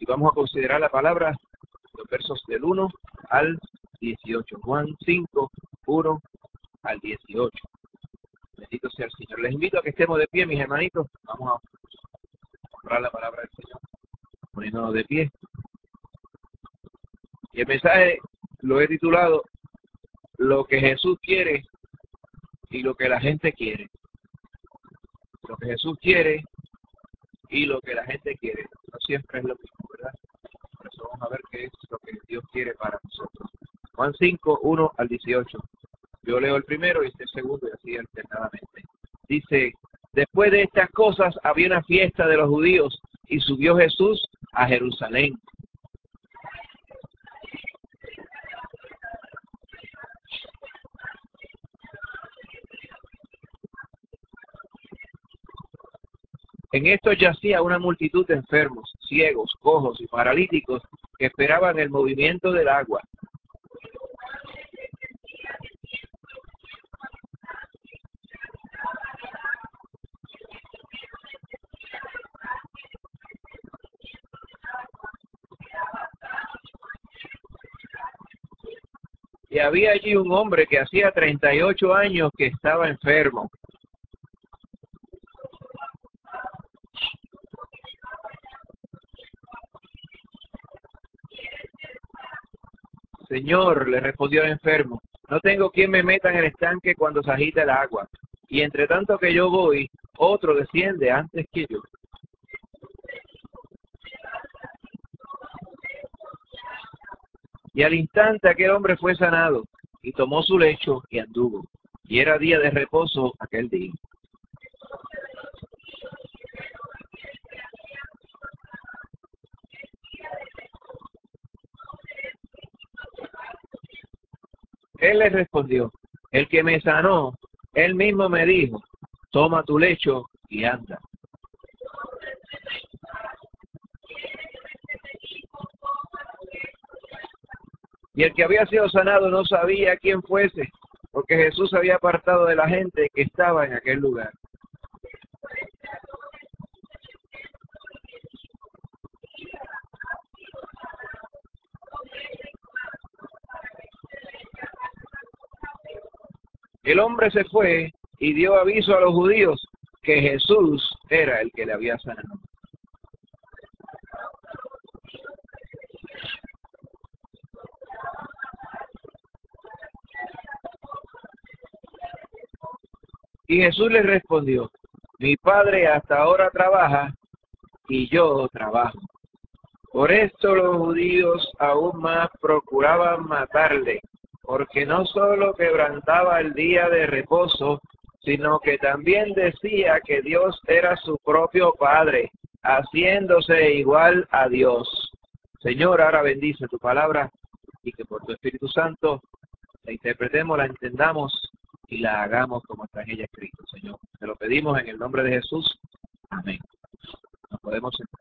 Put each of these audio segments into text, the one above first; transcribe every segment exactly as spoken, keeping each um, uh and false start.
y vamos a considerar la palabra, los versos del uno al dieciocho. Juan cinco, uno al dieciocho. Bendito sea el Señor. Les invito a que estemos de pie, mis hermanitos. Vamos a honrar la palabra del Señor, poniéndonos de pie. Y el mensaje lo he titulado Lo que Jesús quiere y lo que la gente quiere. Lo que Jesús quiere y lo que la gente quiere. No siempre es lo mismo, ¿verdad? Por eso vamos a ver qué es lo que Dios quiere para nosotros. Juan cinco, uno al dieciocho. Yo leo el primero y este el segundo y así alternadamente. Dice, después de estas cosas había una fiesta de los judíos y subió Jesús a Jerusalén. En esto yacía una multitud de enfermos, ciegos, cojos y paralíticos que esperaban el movimiento del agua. Y había allí un hombre que hacía treinta y ocho años que estaba enfermo. Señor, le respondió el enfermo, no tengo quien me meta en el estanque cuando se agita el agua, y entre tanto que yo voy, otro desciende antes que yo. Y al instante aquel hombre fue sanado, y tomó su lecho y anduvo, y era día de reposo aquel día. Él le respondió, el que me sanó, él mismo me dijo, toma tu lecho y anda. Y el que había sido sanado no sabía quién fuese, porque Jesús se había apartado de la gente que estaba en aquel lugar. El hombre se fue y dio aviso a los judíos que Jesús era el que le había sanado. Y Jesús les respondió, mi padre hasta ahora trabaja y yo trabajo. Por esto los judíos aún más procuraban matarle, porque no solo quebrantaba el día de reposo, sino que también decía que Dios era su propio Padre, haciéndose igual a Dios. Señor, ahora bendice tu palabra y que por tu Espíritu Santo la interpretemos, la entendamos y la hagamos como está en ella escrito, Señor. Te lo pedimos en el nombre de Jesús. Amén. Nos podemos sentar.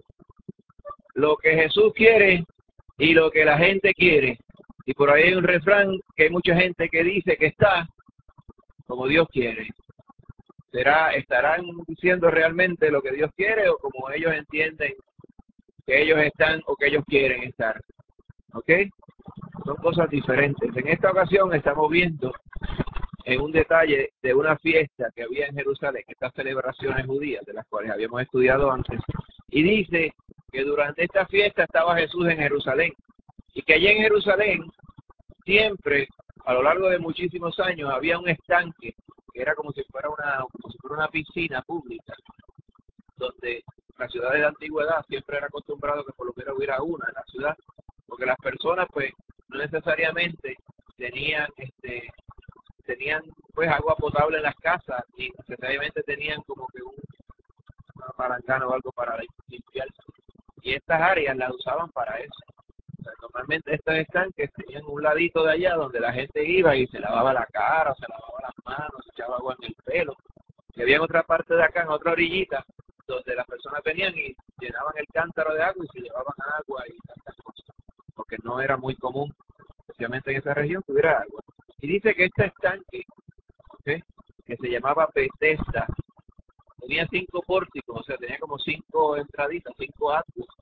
Lo que Jesús quiere y lo que la gente quiere. Y por ahí hay un refrán que hay mucha gente que dice que está como Dios quiere. ¿Será, estarán diciendo realmente lo que Dios quiere o como ellos entienden que ellos están o que ellos quieren estar? ¿Ok? Son cosas diferentes. En esta ocasión estamos viendo en un detalle de una fiesta que había en Jerusalén, estas celebraciones judías de las cuales habíamos estudiado antes, y dice que durante esta fiesta estaba Jesús en Jerusalén, y que allí en Jerusalén siempre, a lo largo de muchísimos años, había un estanque, que era como si fuera una, como si fuera una piscina pública, donde la ciudad de la antigüedad siempre era acostumbrado que por lo menos hubiera una en la ciudad, porque las personas pues no necesariamente tenían este tenían pues agua potable en las casas y necesariamente tenían como que un palangana o algo para limpiar, y estas áreas las usaban para eso. O sea, normalmente estos estanques tenían un ladito de allá donde la gente iba y se lavaba la cara, se lavaba las manos, se echaba agua en el pelo, y había en otra parte de acá, en otra orillita, donde las personas venían y llenaban el cántaro de agua y se llevaban agua y tantas cosas, porque no era muy común, especialmente en esa región, que hubiera agua. Y dice que este estanque, ¿okay?, que se llamaba Betesda, tenía cinco pórticos, o sea, tenía como cinco entraditas, cinco atrios,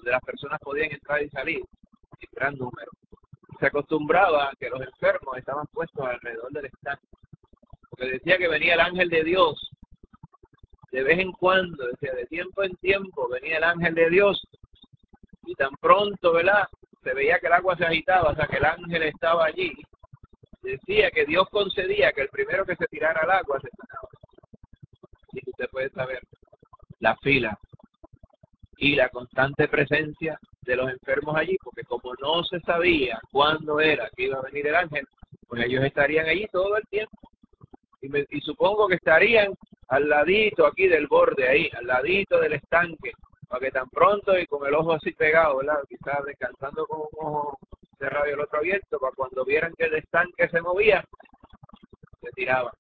donde las personas podían entrar y salir en gran número. Se acostumbraba a que los enfermos estaban puestos alrededor del estanque, porque decía que venía el ángel de Dios de vez en cuando, decía, de tiempo en tiempo venía el ángel de Dios y tan pronto, ¿verdad?, se veía que el agua se agitaba, o sea, que el ángel estaba allí. Decía que Dios concedía que el primero que se tirara al agua se sanaba. Y usted puede saber la fila y la constante presencia de los enfermos allí, porque como no se sabía cuándo era que iba a venir el ángel, pues ellos estarían allí todo el tiempo. Y, me, y supongo que estarían al ladito aquí del borde, ahí, al ladito del estanque, para que tan pronto y con el ojo así pegado, ¿verdad?, quizás descansando con un ojo cerrado y el otro abierto, para cuando vieran que el estanque se movía, se tiraban.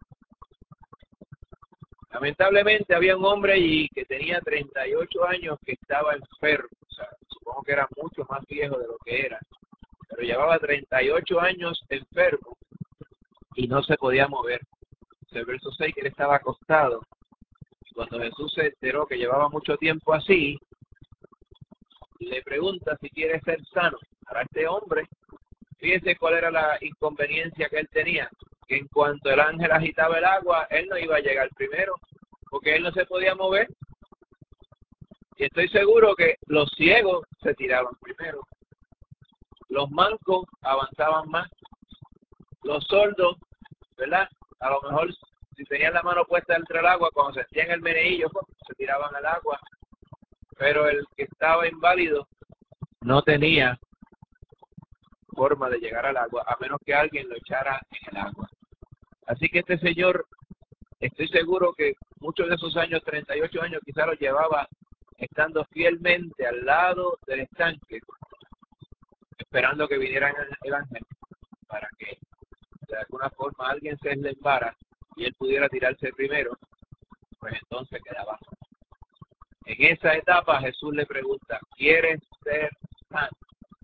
Lamentablemente había un hombre allí que tenía treinta y ocho años que estaba enfermo, o sea, supongo que era mucho más viejo de lo que era, pero llevaba treinta y ocho años enfermo y no se podía mover. El verso seis, que él estaba acostado. Cuando Jesús se enteró que llevaba mucho tiempo así, le pregunta si quiere ser sano. Para este hombre, fíjese cuál era la inconveniencia que él tenía, que en cuanto el ángel agitaba el agua, él no iba a llegar primero, porque él no se podía mover. Y estoy seguro que los ciegos se tiraban primero, los mancos avanzaban más, los sordos, ¿verdad?, a lo mejor si tenían la mano puesta entre el agua, cuando sentían el meneillo, pues, se tiraban al agua. Pero el que estaba inválido no tenía forma de llegar al agua, a menos que alguien lo echara en el agua. Así que este señor, estoy seguro que muchos de esos años, treinta y ocho años, quizás los llevaba estando fielmente al lado del estanque, esperando que viniera el ángel, para que de alguna forma alguien se eslembara y él pudiera tirarse primero, pues entonces quedaba. En esa etapa Jesús le pregunta, ¿quieres ser sano?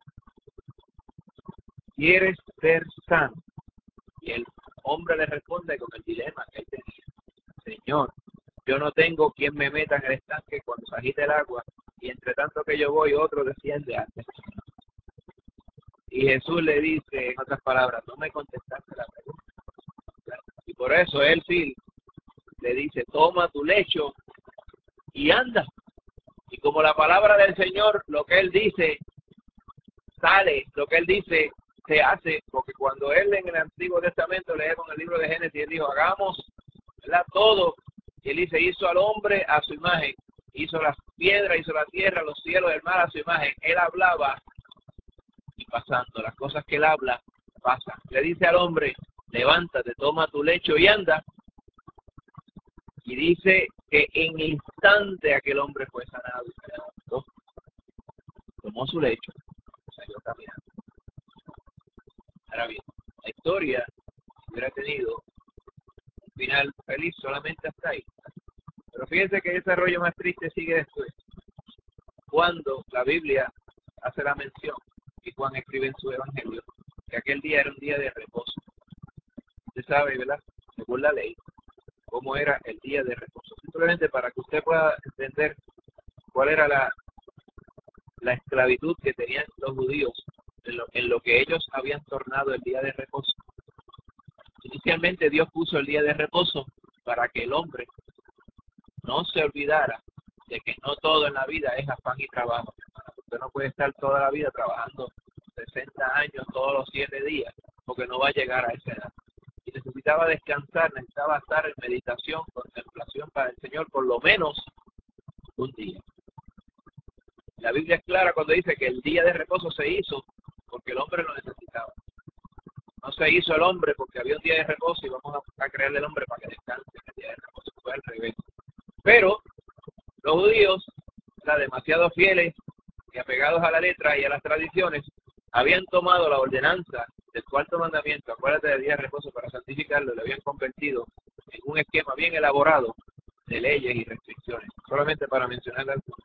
¿Quieres ser sano? Y el hombre le responde con el dilema que él tenía. Señor, yo no tengo quien me meta en el estanque cuando se agite el agua, y entre tanto que yo voy, otro desciende antes. Y Jesús le dice, en otras palabras, no me contestaste la pregunta. Y por eso él sí le dice, toma tu lecho y anda. Y como la palabra del Señor, lo que él dice, sale, lo que él dice, se hace, porque cuando él en el Antiguo Testamento leemos en el libro de Génesis, él dijo, hagamos, ¿verdad?, todo. Y él dice, hizo al hombre a su imagen, hizo las piedras, hizo la tierra, los cielos, el mar a su imagen. Él hablaba y pasando, las cosas que él habla, pasan. Le dice al hombre, levántate, toma tu lecho y anda. Y dice que en instante aquel hombre fue sanado y se levantó, tomó su lecho y salió caminando. Ahora bien, la historia hubiera tenido un final feliz solamente hasta ahí. Pero fíjense que el desarrollo más triste sigue después, cuando la Biblia hace la mención, y Juan escribe en su evangelio, que aquel día era un día de reposo. Usted sabe, ¿verdad?, según la ley, cómo era el día de reposo. Simplemente para que usted pueda entender cuál era la, la esclavitud que tenían los judíos en lo, en lo que ellos habían tornado el día de reposo. Inicialmente Dios puso el día de reposo para que el hombre no se olvidara de que no todo en la vida es afán y trabajo. Usted no puede estar toda la vida trabajando sesenta años todos los siete días, porque no va a llegar a esa edad. Y necesitaba descansar, necesitaba estar en meditación, contemplación para el Señor, por lo menos un día. La Biblia es clara cuando dice que el día de reposo se hizo porque el hombre lo necesitaba. No se hizo el hombre porque había un día de reposo y vamos a, a crearle el hombre para que descanse en el día de reposo. Fue al revés. Pero los judíos, ¿verdad?, demasiado fieles y apegados a la letra y a las tradiciones, habían tomado la ordenanza del cuarto mandamiento, acuérdate del día de reposo, para santificarlo, lo habían convertido en un esquema bien elaborado de leyes y restricciones. Solamente para mencionar algunos.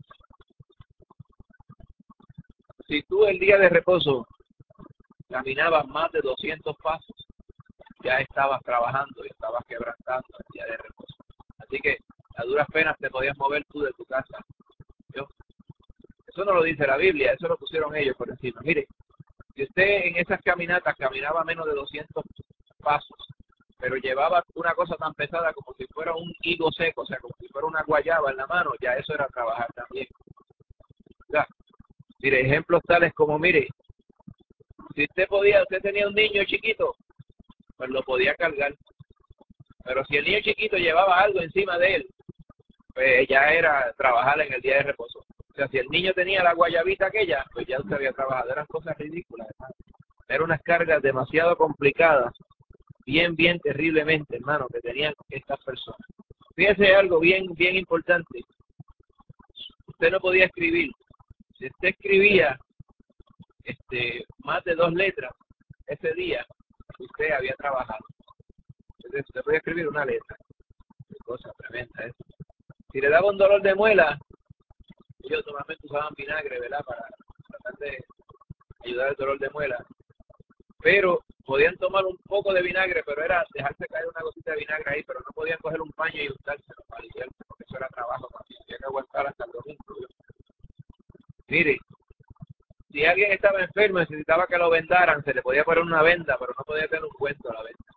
Si tú el día de reposo caminabas más de doscientos pasos, ya estabas trabajando y estabas quebrantando el día de reposo. Así que a duras penas te podías mover tú de tu casa. ¿Yo? Eso no lo dice la Biblia, eso lo pusieron ellos por encima. Mire, si usted en esas caminatas caminaba menos de doscientos pasos, pero llevaba una cosa tan pesada como si fuera un higo seco, o sea, como si fuera una guayaba en la mano, ya eso era trabajar también. Ya. Mire, ejemplos tales como, mire, si usted podía, usted tenía un niño chiquito, pues lo podía cargar. Pero si el niño chiquito llevaba algo encima de él, pues ya era trabajar en el día de reposo. O sea, si el niño tenía la guayabita aquella, pues ya usted había trabajado. Eran cosas ridículas, hermano. Eran unas cargas demasiado complicadas, bien, bien terriblemente, hermano, que tenían estas personas. Fíjese algo bien, bien importante. Usted no podía escribir. Si usted escribía este, más de dos letras ese día, usted había trabajado. Entonces, usted podía escribir una letra. Qué cosa tremenda eso. Si le daba un dolor de muela, ellos normalmente usaban vinagre, ¿verdad? Para tratar de ayudar el dolor de muela. Pero podían tomar un poco de vinagre, pero era dejarse caer una gotita de vinagre ahí, pero no podían coger un paño y untárselo para limpiarse, porque eso era trabajo también. Había que aguantar hasta el domingo. Mire, si alguien estaba enfermo y necesitaba que lo vendaran, se le podía poner una venda, pero no podía tener un cuento a la venda.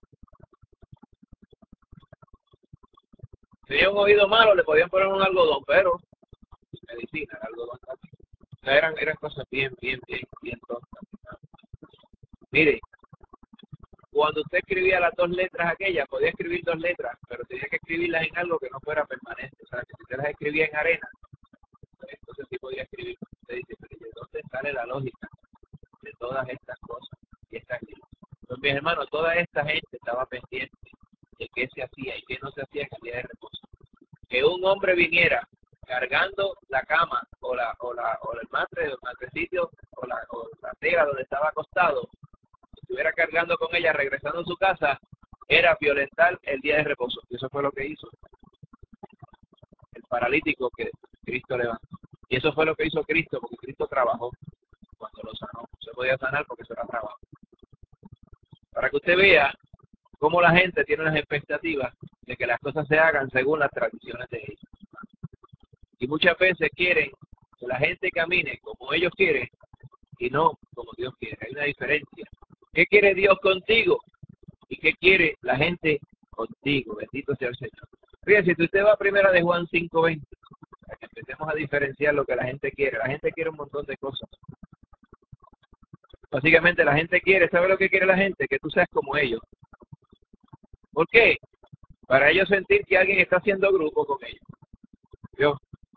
Si tenía un oído malo, le podían poner un algodón, pero medicina, el algodón también. O sea, eran, eran cosas bien, bien, bien, bien tontas. Mire, cuando usted escribía las dos letras aquellas, podía escribir dos letras, pero tenía que escribirlas en algo que no fuera permanente. O sea, que si usted las escribía en arena, pues entonces sí podía escribir. Usted dice, pero ¿de dónde sale la lógica de todas estas cosas y estas leyes? Pues mis hermanos, toda esta gente estaba pendiente de qué se hacía y qué no se hacía en el día de reposo. Que un hombre viniera cargando la cama o la o la o el matre, el matrecito o la, o la tela donde estaba acostado, estuviera cargando con ella regresando a su casa, era violentar el día de reposo. Y eso fue lo que hizo el paralítico que Cristo levantó. Y eso fue lo que hizo Cristo, porque Cristo trabajó cuando lo sanó. Se podía sanar porque eso era trabajo. Para que usted vea cómo la gente tiene unas expectativas de que las cosas se hagan según las tradiciones de ellos. Y muchas veces quieren que la gente camine como ellos quieren y no como Dios quiere. Hay una diferencia. ¿Qué quiere Dios contigo? ¿Y qué quiere la gente contigo? Bendito sea el Señor. Fíjense, si usted va a primera de Juan cinco veinte, para que empecemos a diferenciar lo que la gente quiere. La gente quiere un montón de cosas. Básicamente la gente quiere, ¿sabe lo que quiere la gente? Que tú seas como ellos. ¿Por qué? Para ellos sentir que alguien está haciendo grupo con ellos. ¿Vio?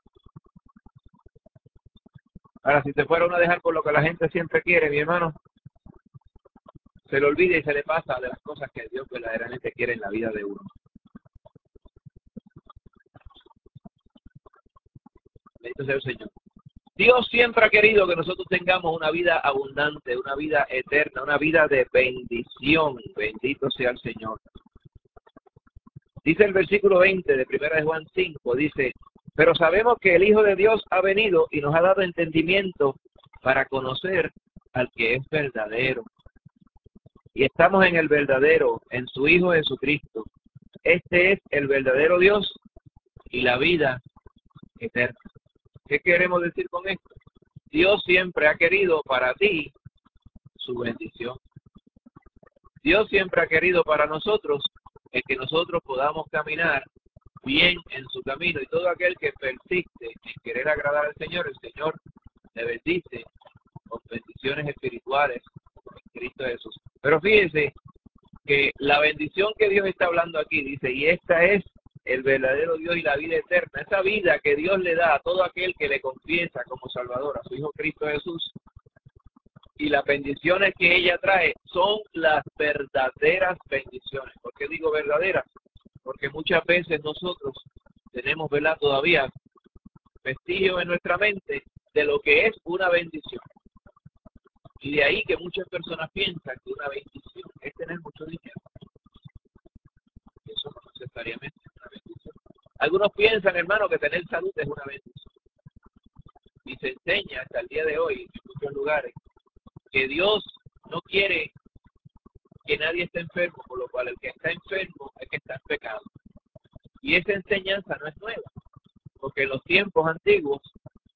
Ahora, si te fueron a dejar por lo que la gente siempre quiere, mi hermano, se le olvida y se le pasa de las cosas que Dios verdaderamente quiere en la vida de uno. Bendito sea el Señor. Dios siempre ha querido que nosotros tengamos una vida abundante, una vida eterna, una vida de bendición. Bendito sea el Señor. Dice el versículo veinte de primera de Juan cinco, dice, pero sabemos que el Hijo de Dios ha venido y nos ha dado entendimiento para conocer al que es verdadero. Y estamos en el verdadero, en su Hijo Jesucristo. Este es el verdadero Dios y la vida eterna. ¿Qué queremos decir con esto? Dios siempre ha querido para ti su bendición. Dios siempre ha querido para nosotros el que nosotros podamos caminar bien en su camino, y todo aquel que persiste en querer agradar al Señor, el Señor le bendice con bendiciones espirituales en Cristo Jesús. Pero fíjense que la bendición que Dios está hablando aquí dice, y esta es el verdadero Dios y la vida eterna, esa vida que Dios le da a todo aquel que le confiesa como Salvador a su Hijo Cristo Jesús, y las bendiciones que ella trae son las verdaderas bendiciones. ¿Por qué digo verdaderas? Porque muchas veces nosotros tenemos, ¿verdad?, todavía vestigios en nuestra mente de lo que es una bendición. Y de ahí que muchas personas piensan que una bendición es tener mucho dinero. Eso no necesariamente es una bendición. Algunos piensan, hermano, que tener salud es una bendición. Y se enseña hasta el día de hoy en muchos lugares que Dios no quiere que nadie esté enfermo, por lo cual el que está enfermo es que está en pecado. Y esa enseñanza no es nueva, porque en los tiempos antiguos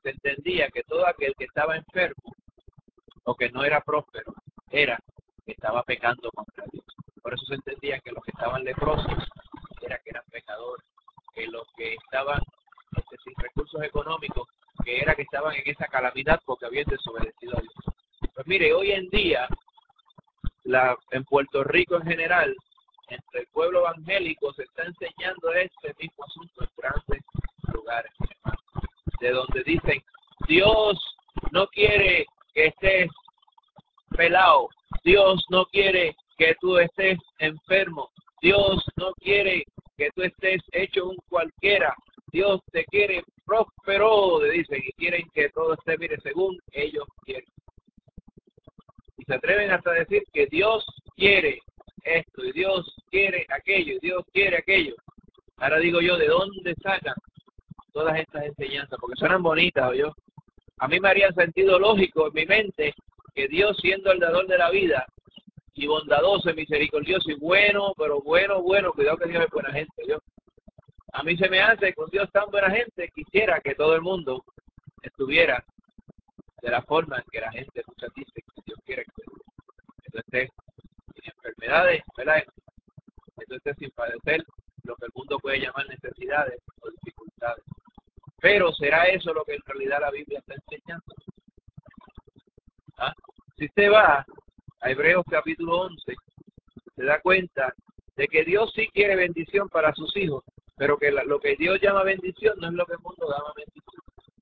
se entendía que todo aquel que estaba enfermo o que no era próspero era que estaba pecando contra Dios. Por eso se entendía que los que estaban leprosos era que eran pecadores, que los que estaban este, sin recursos económicos, que era que estaban en esa calamidad porque habían desobedecido a Dios. Pues mire, hoy en día, la, en Puerto Rico en general, entre el pueblo evangélico se está enseñando este mismo asunto en grandes lugares, hermano, de donde dicen, Dios no quiere que estés pelado, Dios no quiere que tú estés enfermo, Dios no quiere que tú estés hecho un cualquiera, Dios te quiere próspero, le dicen, y quieren que todo esté, mire, según ellos quieren. Y se atreven hasta a decir que Dios quiere esto, y Dios quiere aquello, y Dios quiere aquello. Ahora digo yo, ¿de dónde sacan todas estas enseñanzas? Porque suenan bonitas, ¿oyó? A mí me haría sentido lógico en mi mente que Dios, siendo el dador de la vida, y bondadoso, y misericordioso, y bueno, pero bueno, bueno, cuidado que Dios es buena gente, ¿yo? A mí se me hace con Dios tan buena gente, quisiera que todo el mundo estuviera de la forma en que la gente muchas dicen que Dios quiere que, que tú estés sin enfermedades, ¿verdad? Que tú estés sin padecer lo que el mundo puede llamar necesidades o dificultades. Pero ¿será eso lo que en realidad la Biblia está enseñando? ¿Ah? Si usted va a Hebreos capítulo once, se da cuenta de que Dios sí quiere bendición para sus hijos, pero que la, lo que Dios llama bendición no es lo que el mundo llama bendición.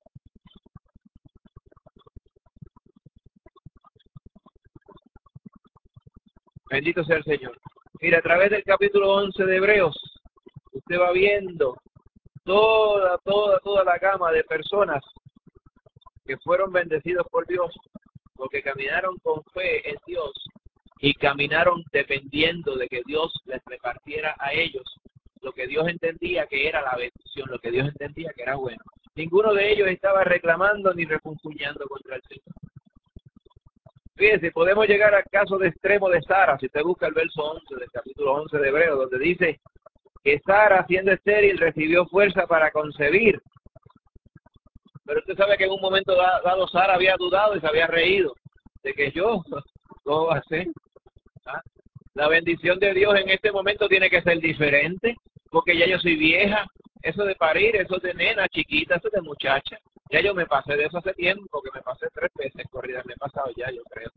Bendito sea el Señor. Mira, a través del capítulo once de Hebreos, usted va viendo toda, toda, toda la gama de personas que fueron bendecidos por Dios, porque caminaron con fe en Dios y caminaron dependiendo de que Dios les repartiera a ellos lo que Dios entendía que era la bendición, lo que Dios entendía que era bueno. Ninguno de ellos estaba reclamando ni refunfuñando contra el Señor. Fíjense, podemos llegar al caso de extremo de Sara, si usted busca el verso once del capítulo once de Hebreos, donde dice que Sara, siendo estéril, recibió fuerza para concebir. Pero usted sabe que en un momento dado Sara había dudado y se había reído de que yo, ¿cómo va a ser? ¿Ah? La bendición de Dios en este momento tiene que ser diferente, porque ya yo soy vieja. Eso de parir, eso de nena chiquita, eso de muchacha. Ya yo me pasé de eso hace tiempo, que me pasé tres veces corridas, me he pasado ya, yo creo.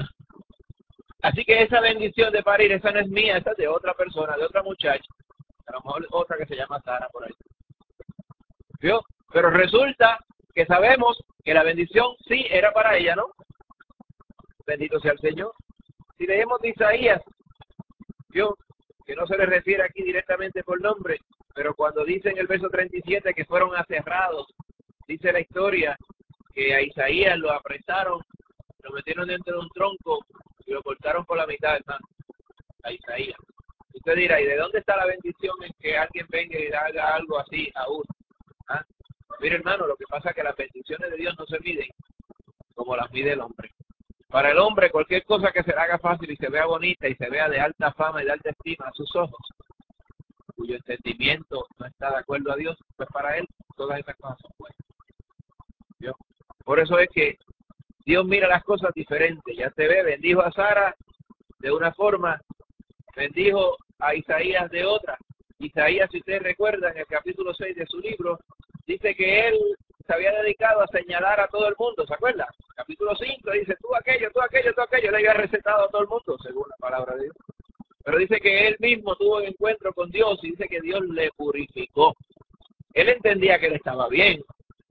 Así que esa bendición de parir, esa no es mía, esa es de otra persona, de otra muchacha. A lo mejor otra que se llama Sara por ahí. ¿Vio? Pero resulta que sabemos que la bendición sí era para ella, ¿no? Bendito sea el Señor. Si leemos de Isaías, ¿vio? Que no se le refiere aquí directamente por nombre, pero cuando dice en el verso treinta y siete que fueron aserrados, dice la historia que a Isaías lo apresaron, lo metieron dentro de un tronco y lo cortaron por la mitad, hermano, a Isaías. Usted dirá, ¿y de dónde está la bendición en que alguien venga y haga algo así a uno? ¿Ah? Mire, hermano, lo que pasa es que las bendiciones de Dios no se miden como las mide el hombre. Para el hombre, cualquier cosa que se le haga fácil y se vea bonita y se vea de alta fama y de alta estima a sus ojos, cuyo entendimiento no está de acuerdo a Dios, pues para él todas esas cosas son buenas. ¿Vio? Por eso es que Dios mira las cosas diferentes. Ya se ve, bendijo a Sara de una forma, bendijo a Isaías de otra. Isaías, si ustedes recuerdan, en el capítulo seis de su libro, dice que él se había dedicado a señalar a todo el mundo, ¿se acuerdan? Capítulo cinco dice, tú aquello, tú aquello, tú aquello, le había recetado a todo el mundo, según la palabra de Dios. Pero dice que él mismo tuvo un encuentro con Dios y dice que Dios le purificó. Él entendía que él estaba bien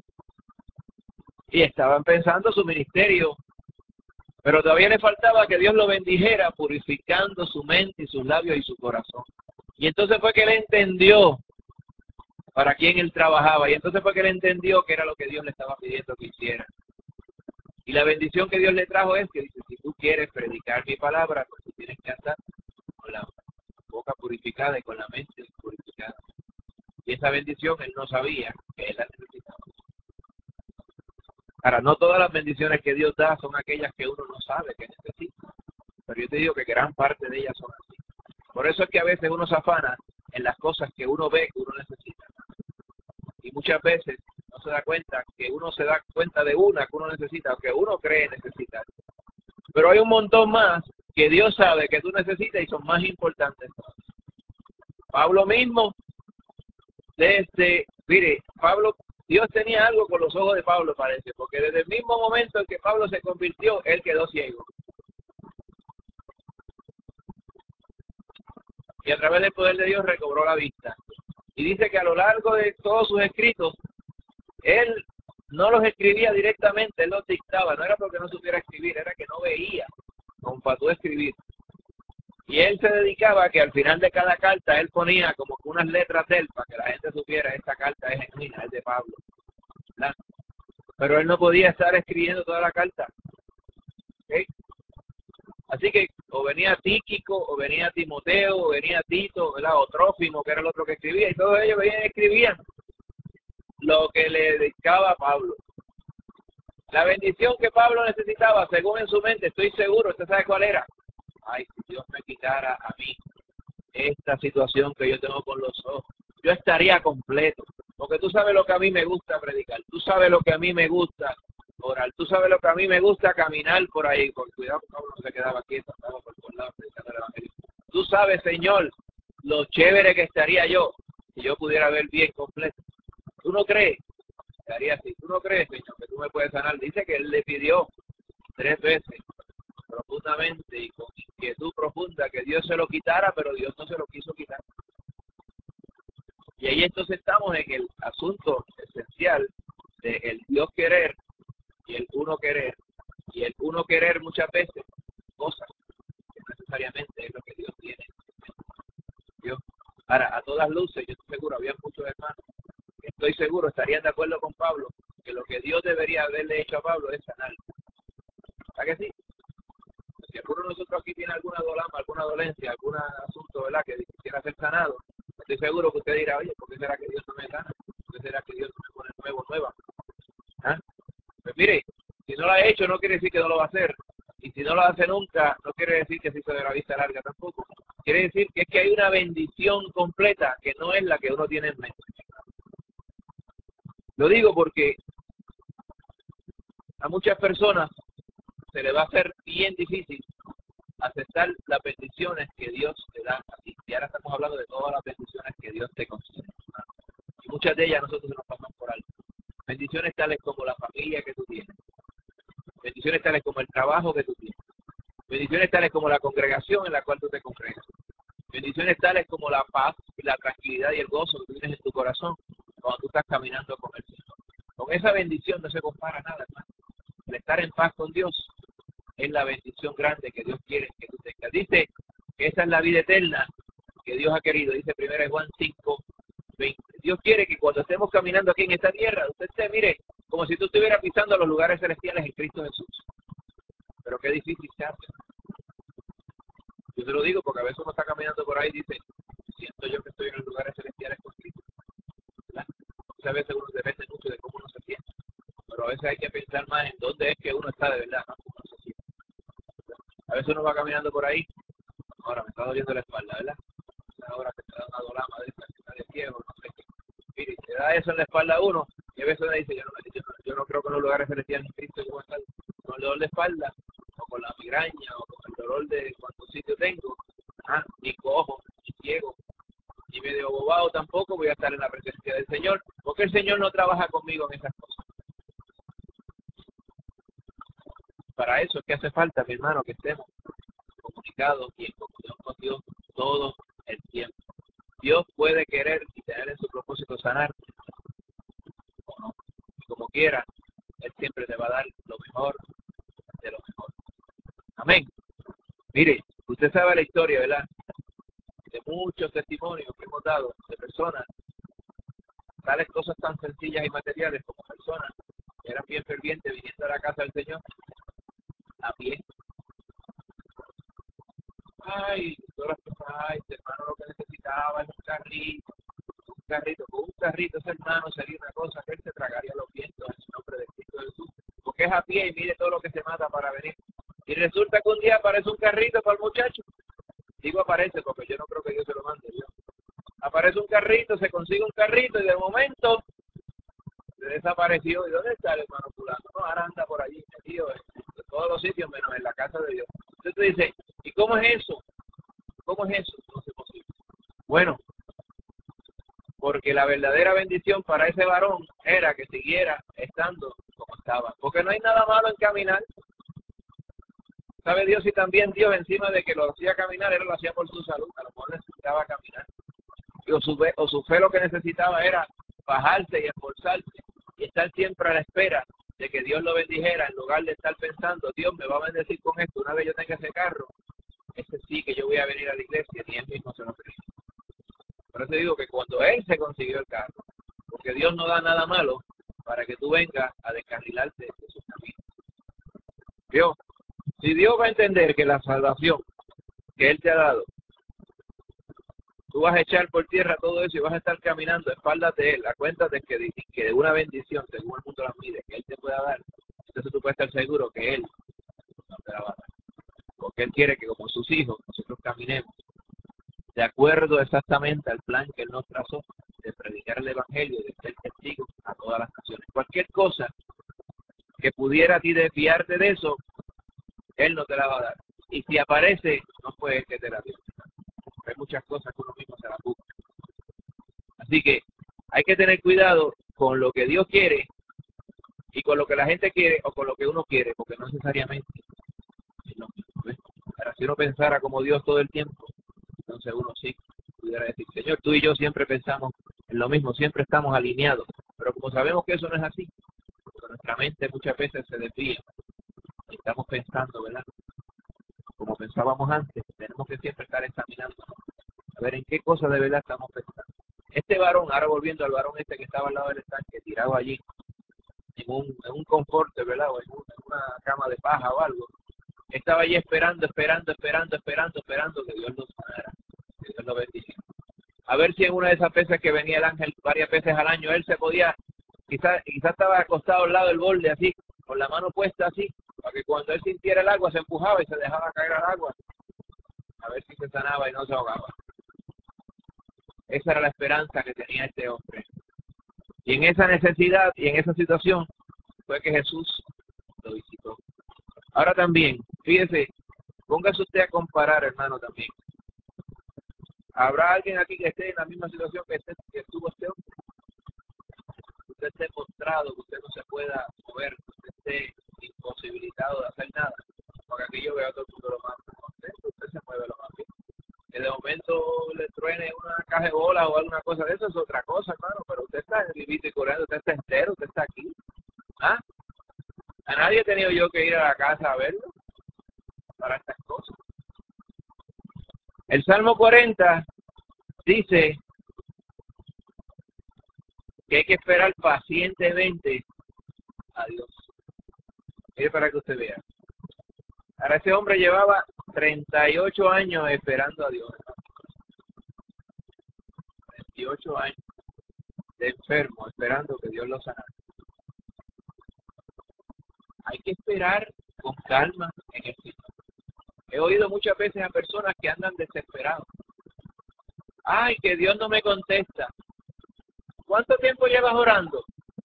y estaban pensando su ministerio, pero todavía le faltaba que Dios lo bendijera purificando su mente y sus labios y su corazón. Y entonces fue que él entendió para quién él trabajaba, y entonces fue que él entendió que era lo que Dios le estaba pidiendo que hiciera. Y la bendición que Dios le trajo es que dice, si tú quieres predicar mi palabra, pues tú tienes que andar con la boca purificada y con la mente purificada. Y esa bendición él no sabía que él la necesitaba. Ahora, no todas las bendiciones que Dios da son aquellas que uno no sabe que necesita, pero yo te digo que gran parte de ellas son así. Por eso es que a veces uno se afana en las cosas que uno ve que uno necesita. Y muchas veces no se da cuenta, que uno se da cuenta de una que uno necesita, o que uno cree necesitar. Pero hay un montón más que Dios sabe que tú necesitas y son más importantes. Pablo mismo, desde, mire, Pablo, Dios tenía algo con los ojos de Pablo, parece, porque desde el mismo momento en que Pablo se convirtió, él quedó ciego. Y a través del poder de Dios recobró la vista. Y dice que a lo largo de todos sus escritos, él no los escribía directamente, él los dictaba. No era porque no supiera escribir, era que no veía como para tú escribir. Y él se dedicaba a que al final de cada carta él ponía como que unas letras de él para que la gente supiera esta carta es genuina, es de Pablo, ¿verdad? Pero él no podía estar escribiendo toda la carta. ¿Okay? Así que o venía Tíquico, o venía Timoteo, o venía Tito, ¿verdad? O Trófimo, que era el otro que escribía, y todos ellos venían y escribían lo que le dedicaba a Pablo. La bendición que Pablo necesitaba, según en su mente, estoy seguro, ¿usted sabe cuál era? Ay, si Dios me quitara a mí esta situación que yo tengo con los ojos, yo estaría completo. Porque tú sabes lo que a mí me gusta predicar, tú sabes lo que a mí me gusta orar, tú sabes lo que a mí me gusta caminar por ahí, con cuidado, Pablo no se quedaba quieto, estaba por todos lados predicando el evangelio. Tú sabes, Señor, lo chévere que estaría yo si yo pudiera ver bien completo. ¿Tú no crees? Estaría así. ¿Tú no crees, Señor, que tú me puedes sanar? Dice que él le pidió tres veces profundamente y con inquietud profunda que Dios se lo quitara, pero Dios no se lo quiso quitar. Y ahí entonces estamos en el asunto esencial de el Dios querer y el uno querer. Y el uno querer muchas veces cosas que no necesariamente es lo que Dios tiene. Dios. Ahora, a todas luces, yo estoy seguro, había muchos hermanos que estoy seguro estarían de acuerdo con Pablo que lo que Dios debería haberle hecho a Pablo es sanar. ¿Verdad que sí? Si alguno de nosotros aquí tiene alguna dolama, alguna dolencia, algún asunto, ¿verdad?, que quisiera ser sanado, estoy seguro que usted dirá, oye, ¿por qué será que Dios no me sana? ¿Por qué será que Dios no me pone nuevo, nueva? ¿Ah? Pues mire, si no lo ha hecho no quiere decir que no lo va a hacer. Y si no lo hace nunca, no quiere decir que se hizo de la vista larga tampoco. Quiere decir que es que hay una bendición completa que no es la que uno tiene en mente. Lo digo porque a muchas personas se le va a hacer bien difícil aceptar las bendiciones que Dios te da a ti. Y ahora estamos hablando de todas las bendiciones que Dios te concede. Y muchas de ellas nosotros nos pasamos por alto. Bendiciones tales como la familia que tú tienes. Bendiciones tales como el trabajo que tú tienes. Bendiciones tales como la congregación en la cual tú te congregas. Bendiciones tales como la paz, la tranquilidad y el gozo que tú tienes en tu corazón cuando tú estás caminando con el Señor. Con esa bendición no se compara nada, hermano. El estar en paz con Dios es la bendición grande que Dios quiere que tú tengas. Dice que esa es la vida eterna que Dios ha querido. Dice primero Juan cinco, veinte. Dios quiere que cuando estemos caminando aquí en esta tierra, usted esté, mire, como si tú estuvieras pisando los lugares celestiales en Cristo Jesús. Pero qué difícil se hace. Yo te lo digo porque a veces uno está caminando por ahí y dice, siento yo que estoy en los lugares celestiales con Cristo. ¿Verdad? Muchas veces uno depende mucho de cómo uno se siente. Pero a veces hay que pensar más en dónde es que uno está de verdad, ¿no? Cómo uno se siente. A veces uno va caminando por ahí, ahora me está doliendo la espalda, ¿verdad? Ahora que te da una dolama de esta, que está de ciego, no sé qué. Mire, te da eso en la espalda a uno, y a veces uno dice, yo no, yo no, yo no creo que en los lugares celestiales en Cristo yo voy a estar con el dolor de espalda, o con la migraña, o con el dolor de cuántos sitios tengo, ¿ah? Ni cojo, ni ciego, ni medio bobado tampoco voy a estar en la presencia del Señor, porque el Señor no trabaja conmigo en esas cosas. Para eso es que hace falta, mi hermano, que estemos comunicados y en comunión con Dios todo el tiempo. Dios puede querer y tener en su propósito sanar o no. Y como quiera, Él siempre te va a dar lo mejor de lo mejor. Amén. Mire, usted sabe la historia, ¿verdad? De muchos testimonios que hemos dado de personas, tales cosas tan sencillas y materiales como personas que eran bien fervientes viniendo a la casa del Señor a pie. Ay, todas las cosas, ay, ese hermano lo que necesitaba es un carrito, un carrito, con un carrito ese hermano sería una cosa que él se tragaría los vientos en el nombre de Cristo Jesús, porque es a pie y mire todo lo que se mata para venir. Y resulta que un día aparece un carrito para el muchacho. Digo aparece porque yo no creo que Dios se lo mande. Dios. Aparece un carrito, se consigue un carrito y de momento desapareció. ¿Y dónde está el hermano fulano? No, ahora anda por allí, metido en, en todos los sitios menos en la casa de Dios. Entonces tú dices, ¿y cómo es eso? ¿Cómo es eso? No es posible. Bueno, porque la verdadera bendición para ese varón era que siguiera estando como estaba. Porque no hay nada malo en caminar. ¿Sabe Dios? Y también Dios, encima de que lo hacía caminar, Él lo hacía por su salud. A lo mejor necesitaba caminar. O su, fe, o su fe lo que necesitaba era bajarse y esforzarse y estar siempre a la espera de que Dios lo bendijera, en lugar de estar pensando, Dios me va a bendecir con esto, una vez yo tenga ese carro, ese sí que yo voy a venir a la iglesia, ni él mismo se lo cree. Por eso digo que cuando él se consiguió el carro, porque Dios no da nada malo para que tú vengas a descarrilarte de sus caminos. Dios, si Dios va a entender que la salvación que Él te ha dado, tú vas a echar por tierra todo eso y vas a estar caminando a espaldas de Él, a cuenta de que, que de una bendición, según el mundo la mide, que Él te pueda dar, entonces tú puedes estar seguro que Él no te la va a dar. Porque Él quiere que como sus hijos nosotros caminemos de acuerdo exactamente al plan que Él nos trazó de predicar el Evangelio, de ser testigos a todas las naciones. Cualquier cosa que pudiera a ti desviarte de eso, Él no te la va a dar. Y si aparece, no puede que te la dé. Hay muchas cosas que uno mismo se las busca. Así que hay que tener cuidado con lo que Dios quiere y con lo que la gente quiere o con lo que uno quiere, porque no necesariamente es lo mismo. ¿Ves? Ahora, si uno pensara como Dios todo el tiempo, entonces uno sí pudiera decir, Señor, tú y yo siempre pensamos en lo mismo, siempre estamos alineados. Pero como sabemos que eso no es así, porque nuestra mente muchas veces se desvía y estamos pensando, ¿verdad? Como pensábamos antes, tenemos que siempre estar examinando, a ver en qué cosa de verdad estamos pensando. Este varón, ahora volviendo al varón este que estaba al lado del estanque, tirado allí, en un, en un confort, ¿verdad? O en, un, en una cama de paja o algo, estaba allí esperando, esperando, esperando, esperando, esperando que Dios lo sanara, que Dios lo bendijera. A ver si en una de esas veces que venía el ángel varias veces al año, él se podía, quizás quizá estaba acostado al lado del borde así, con la mano puesta así, para que cuando él sintiera el agua se empujaba y se dejaba caer al agua, a ver si se sanaba y no se ahogaba. Esa era la esperanza que tenía este hombre. Y en esa necesidad y en esa situación fue que Jesús lo visitó. Ahora también, fíjese, póngase usted a comparar, hermano, también. ¿Habrá alguien aquí que esté en la misma situación que, este, que estuvo este hombre? Usted esté postrado, que usted no se pueda mover, que usted esté imposibilitado de hacer nada. Porque aquí yo veo a todo el mundo lo más contento, usted se mueve lo más bien. Que de momento le truene una caja de bola o alguna cosa de eso es otra cosa, hermano, pero usted está vivito y corriendo, usted está entero, usted está aquí. ¿Ah? A nadie he tenido yo que ir a la casa a verlo para estas cosas. El Salmo cuarenta dice que hay que esperar pacientemente a Dios. Mire para que usted vea. Ahora ese hombre llevaba treinta y ocho años esperando a Dios. treinta y ocho años de enfermo, esperando que Dios lo sanara. Hay que esperar con calma en el Señor. He oído muchas veces a personas que andan desesperados. Ay, que Dios no me contesta. ¿Cuánto tiempo llevas orando?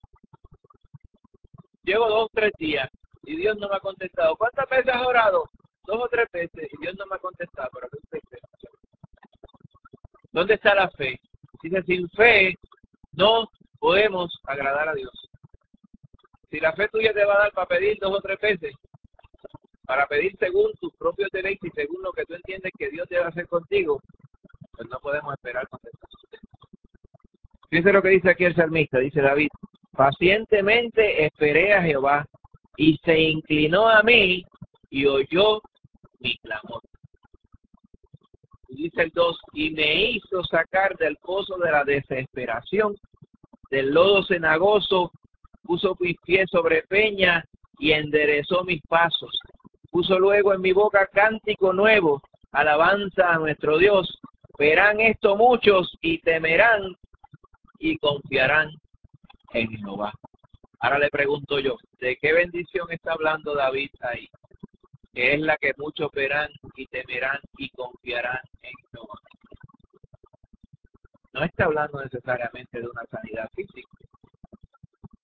Llevo dos o tres días y Dios no me ha contestado. ¿Cuántas veces has orado? Dos o tres veces y Dios no me ha contestado. Pero ¿qué usted cree? ¿Dónde está la fe? Dice, sin fe no podemos agradar a Dios. Si la fe tuya te va a dar para pedir dos o tres veces, para pedir según tus propios derechos y según lo que tú entiendes que Dios debe hacer contigo, pues no podemos esperar contestación. Fíjense lo que dice aquí el salmista, dice David, pacientemente esperé a Jehová y se inclinó a mí y oyó mi clamor. Y dice el dos, y me hizo sacar del pozo de la desesperación, del lodo cenagoso, puso mis pies sobre peña y enderezó mis pasos. Puso luego en mi boca cántico nuevo, alabanza a nuestro Dios. Verán esto muchos y temerán y confiarán en Jehová. Ahora le pregunto yo, ¿de qué bendición está hablando David ahí? Que es la que muchos verán y temerán y confiarán en Jehová. No está hablando necesariamente de una sanidad física.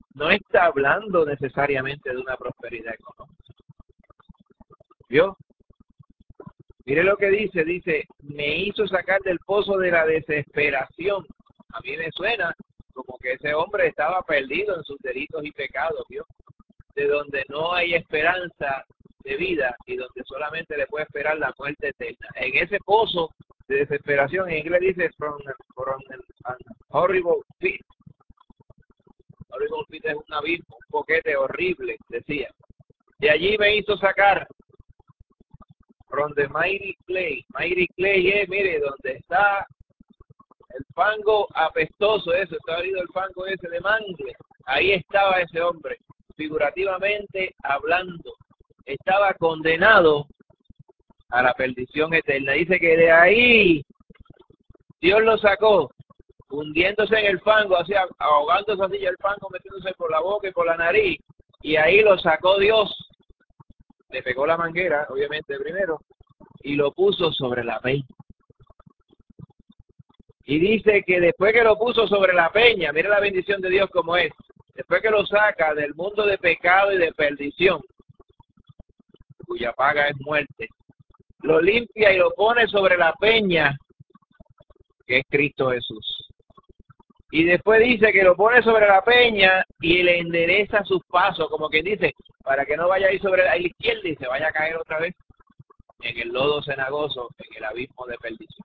no está hablando necesariamente de una prosperidad económica. ¿Vio? Mire lo que dice, dice, me hizo sacar del pozo de la desesperación. A mí me suena como que ese hombre estaba perdido en sus delitos y pecados, ¿vio? De donde no hay esperanza de vida y donde solamente le puede esperar la muerte eterna. En ese pozo de desesperación, en inglés dice, from, from an horrible pit. Horrible pit es un abismo, un boquete horrible, decía. De allí me hizo sacar from the mighty clay. Mighty clay es, mire, donde está el fango apestoso, eso, está herido el fango ese de mangle. Ahí estaba ese hombre, figurativamente hablando. Estaba condenado a la perdición eterna. Dice que de ahí Dios lo sacó, hundiéndose en el fango, así, ahogándose así, el fango metiéndose por la boca y por la nariz. Y ahí lo sacó Dios. Le pegó la manguera, obviamente, primero, y lo puso sobre la peña. Y dice que después que lo puso sobre la peña, mire la bendición de Dios como es, después que lo saca del mundo de pecado y de perdición, cuya paga es muerte, lo limpia y lo pone sobre la peña, que es Cristo Jesús. Y después dice que lo pone sobre la peña y le endereza sus pasos, como quien dice, para que no vaya a ir sobre la izquierda y se vaya a caer otra vez en el lodo cenagoso, en el abismo de perdición.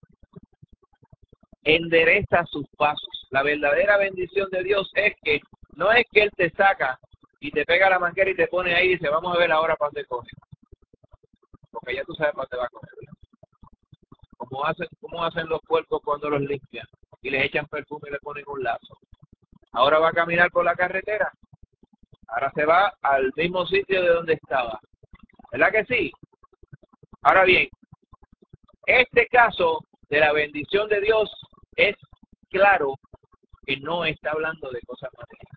Endereza sus pasos. La verdadera bendición de Dios es que no es que Él te saca y te pega la manguera y te pone ahí y dice, vamos a ver ahora para dónde coge. Porque ya tú sabes para dónde va a coger. Como hacen, como hacen los puercos cuando los limpian y les echan perfume y le ponen un lazo. Ahora va a caminar por la carretera. Ahora se va al mismo sitio de donde estaba. ¿Verdad que sí? Ahora bien, este caso de la bendición de Dios es claro que no está hablando de cosas materiales.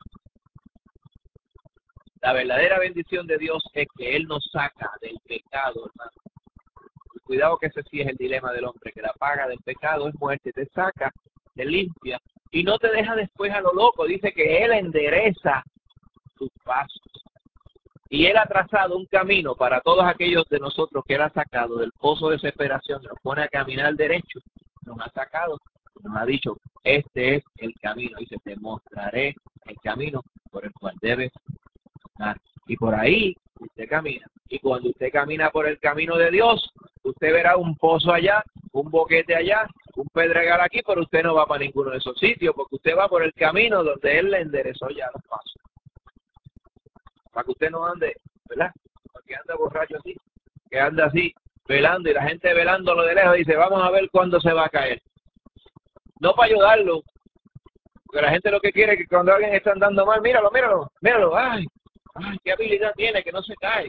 La verdadera bendición de Dios es que Él nos saca del pecado, hermano. Cuidado que ese sí es el dilema del hombre, que la paga del pecado es muerte, te saca, te limpia y no te deja después a lo loco. Dice que Él endereza tus pasos. Y Él ha trazado un camino para todos aquellos de nosotros que Él ha sacado del pozo de desesperación, nos pone a caminar derecho, nos ha sacado, nos ha dicho, este es el camino. Dice, te mostraré el camino por el cual debes caminar. Y por ahí usted camina. Y cuando usted camina por el camino de Dios, usted verá un pozo allá, un boquete allá, un pedregal aquí, pero usted no va para ninguno de esos sitios, porque usted va por el camino donde Él le enderezó ya los pasos. Para que usted no ande, ¿verdad? Porque anda borracho así, que anda así, velando, y la gente velándolo de lejos dice, vamos a ver cuándo se va a caer. No para ayudarlo, porque la gente lo que quiere es que cuando alguien está andando mal, míralo, míralo, míralo, ay, ay, qué habilidad tiene, que no se cae.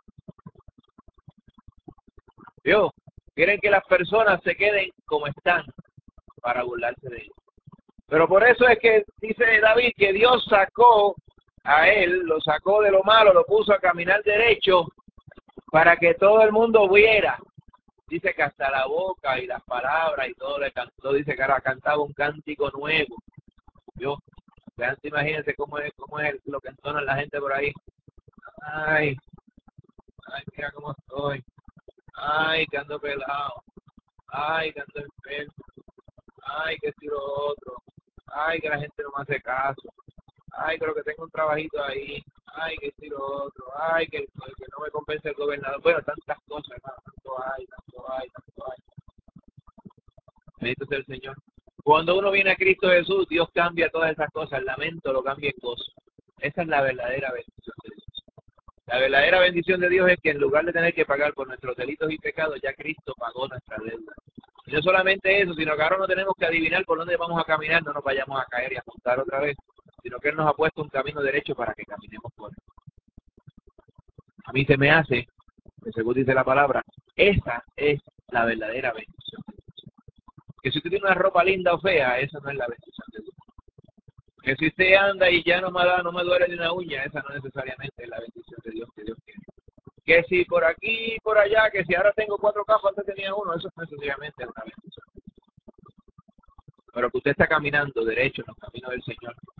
Dios, quieren que las personas se queden como están para burlarse de ellos. Pero por eso es que dice David que Dios sacó a él, lo sacó de lo malo, lo puso a caminar derecho para que todo el mundo viera. Dice que hasta la boca y las palabras y todo le cantó, dice que ahora cantaba un cántico nuevo. Dios, imagínense cómo es, cómo es lo que entonan la gente por ahí. Ay, ay, mira cómo estoy. Ay, que ando pelado. Ay, que ando enfermo. Ay, que si lo otro. Ay, que la gente no me hace caso. Ay, creo que tengo un trabajito ahí. Ay, que si lo otro. Ay, que, que no me compensa el gobernador. Bueno, tantas cosas, hermano. Tanto hay, tanto hay, tanto hay. Bendito sea el Señor. Cuando uno viene a Cristo Jesús, Dios cambia todas esas cosas. El lamento lo cambia en gozo. Esa es la verdadera bendición de Dios. La verdadera bendición de Dios es que en lugar de tener que pagar por nuestros delitos y pecados, ya Cristo pagó nuestra deuda. Y no solamente eso, sino que ahora no tenemos que adivinar por dónde vamos a caminar, no nos vayamos a caer y a montar otra vez, sino que Él nos ha puesto un camino derecho para que caminemos por Él. A mí se me hace, que según dice la palabra, esa es la verdadera bendición de Dios. Que si usted tiene una ropa linda o fea, esa no es la bendición de Dios. Que si usted anda y ya no me da, no me duele ni una uña, esa no necesariamente es la bendición de Dios que Dios tiene. Que si por aquí y por allá, que si ahora tengo cuatro casos, antes tenía uno, eso no necesariamente es una bendición. Pero que usted está caminando derecho en los caminos del Señor y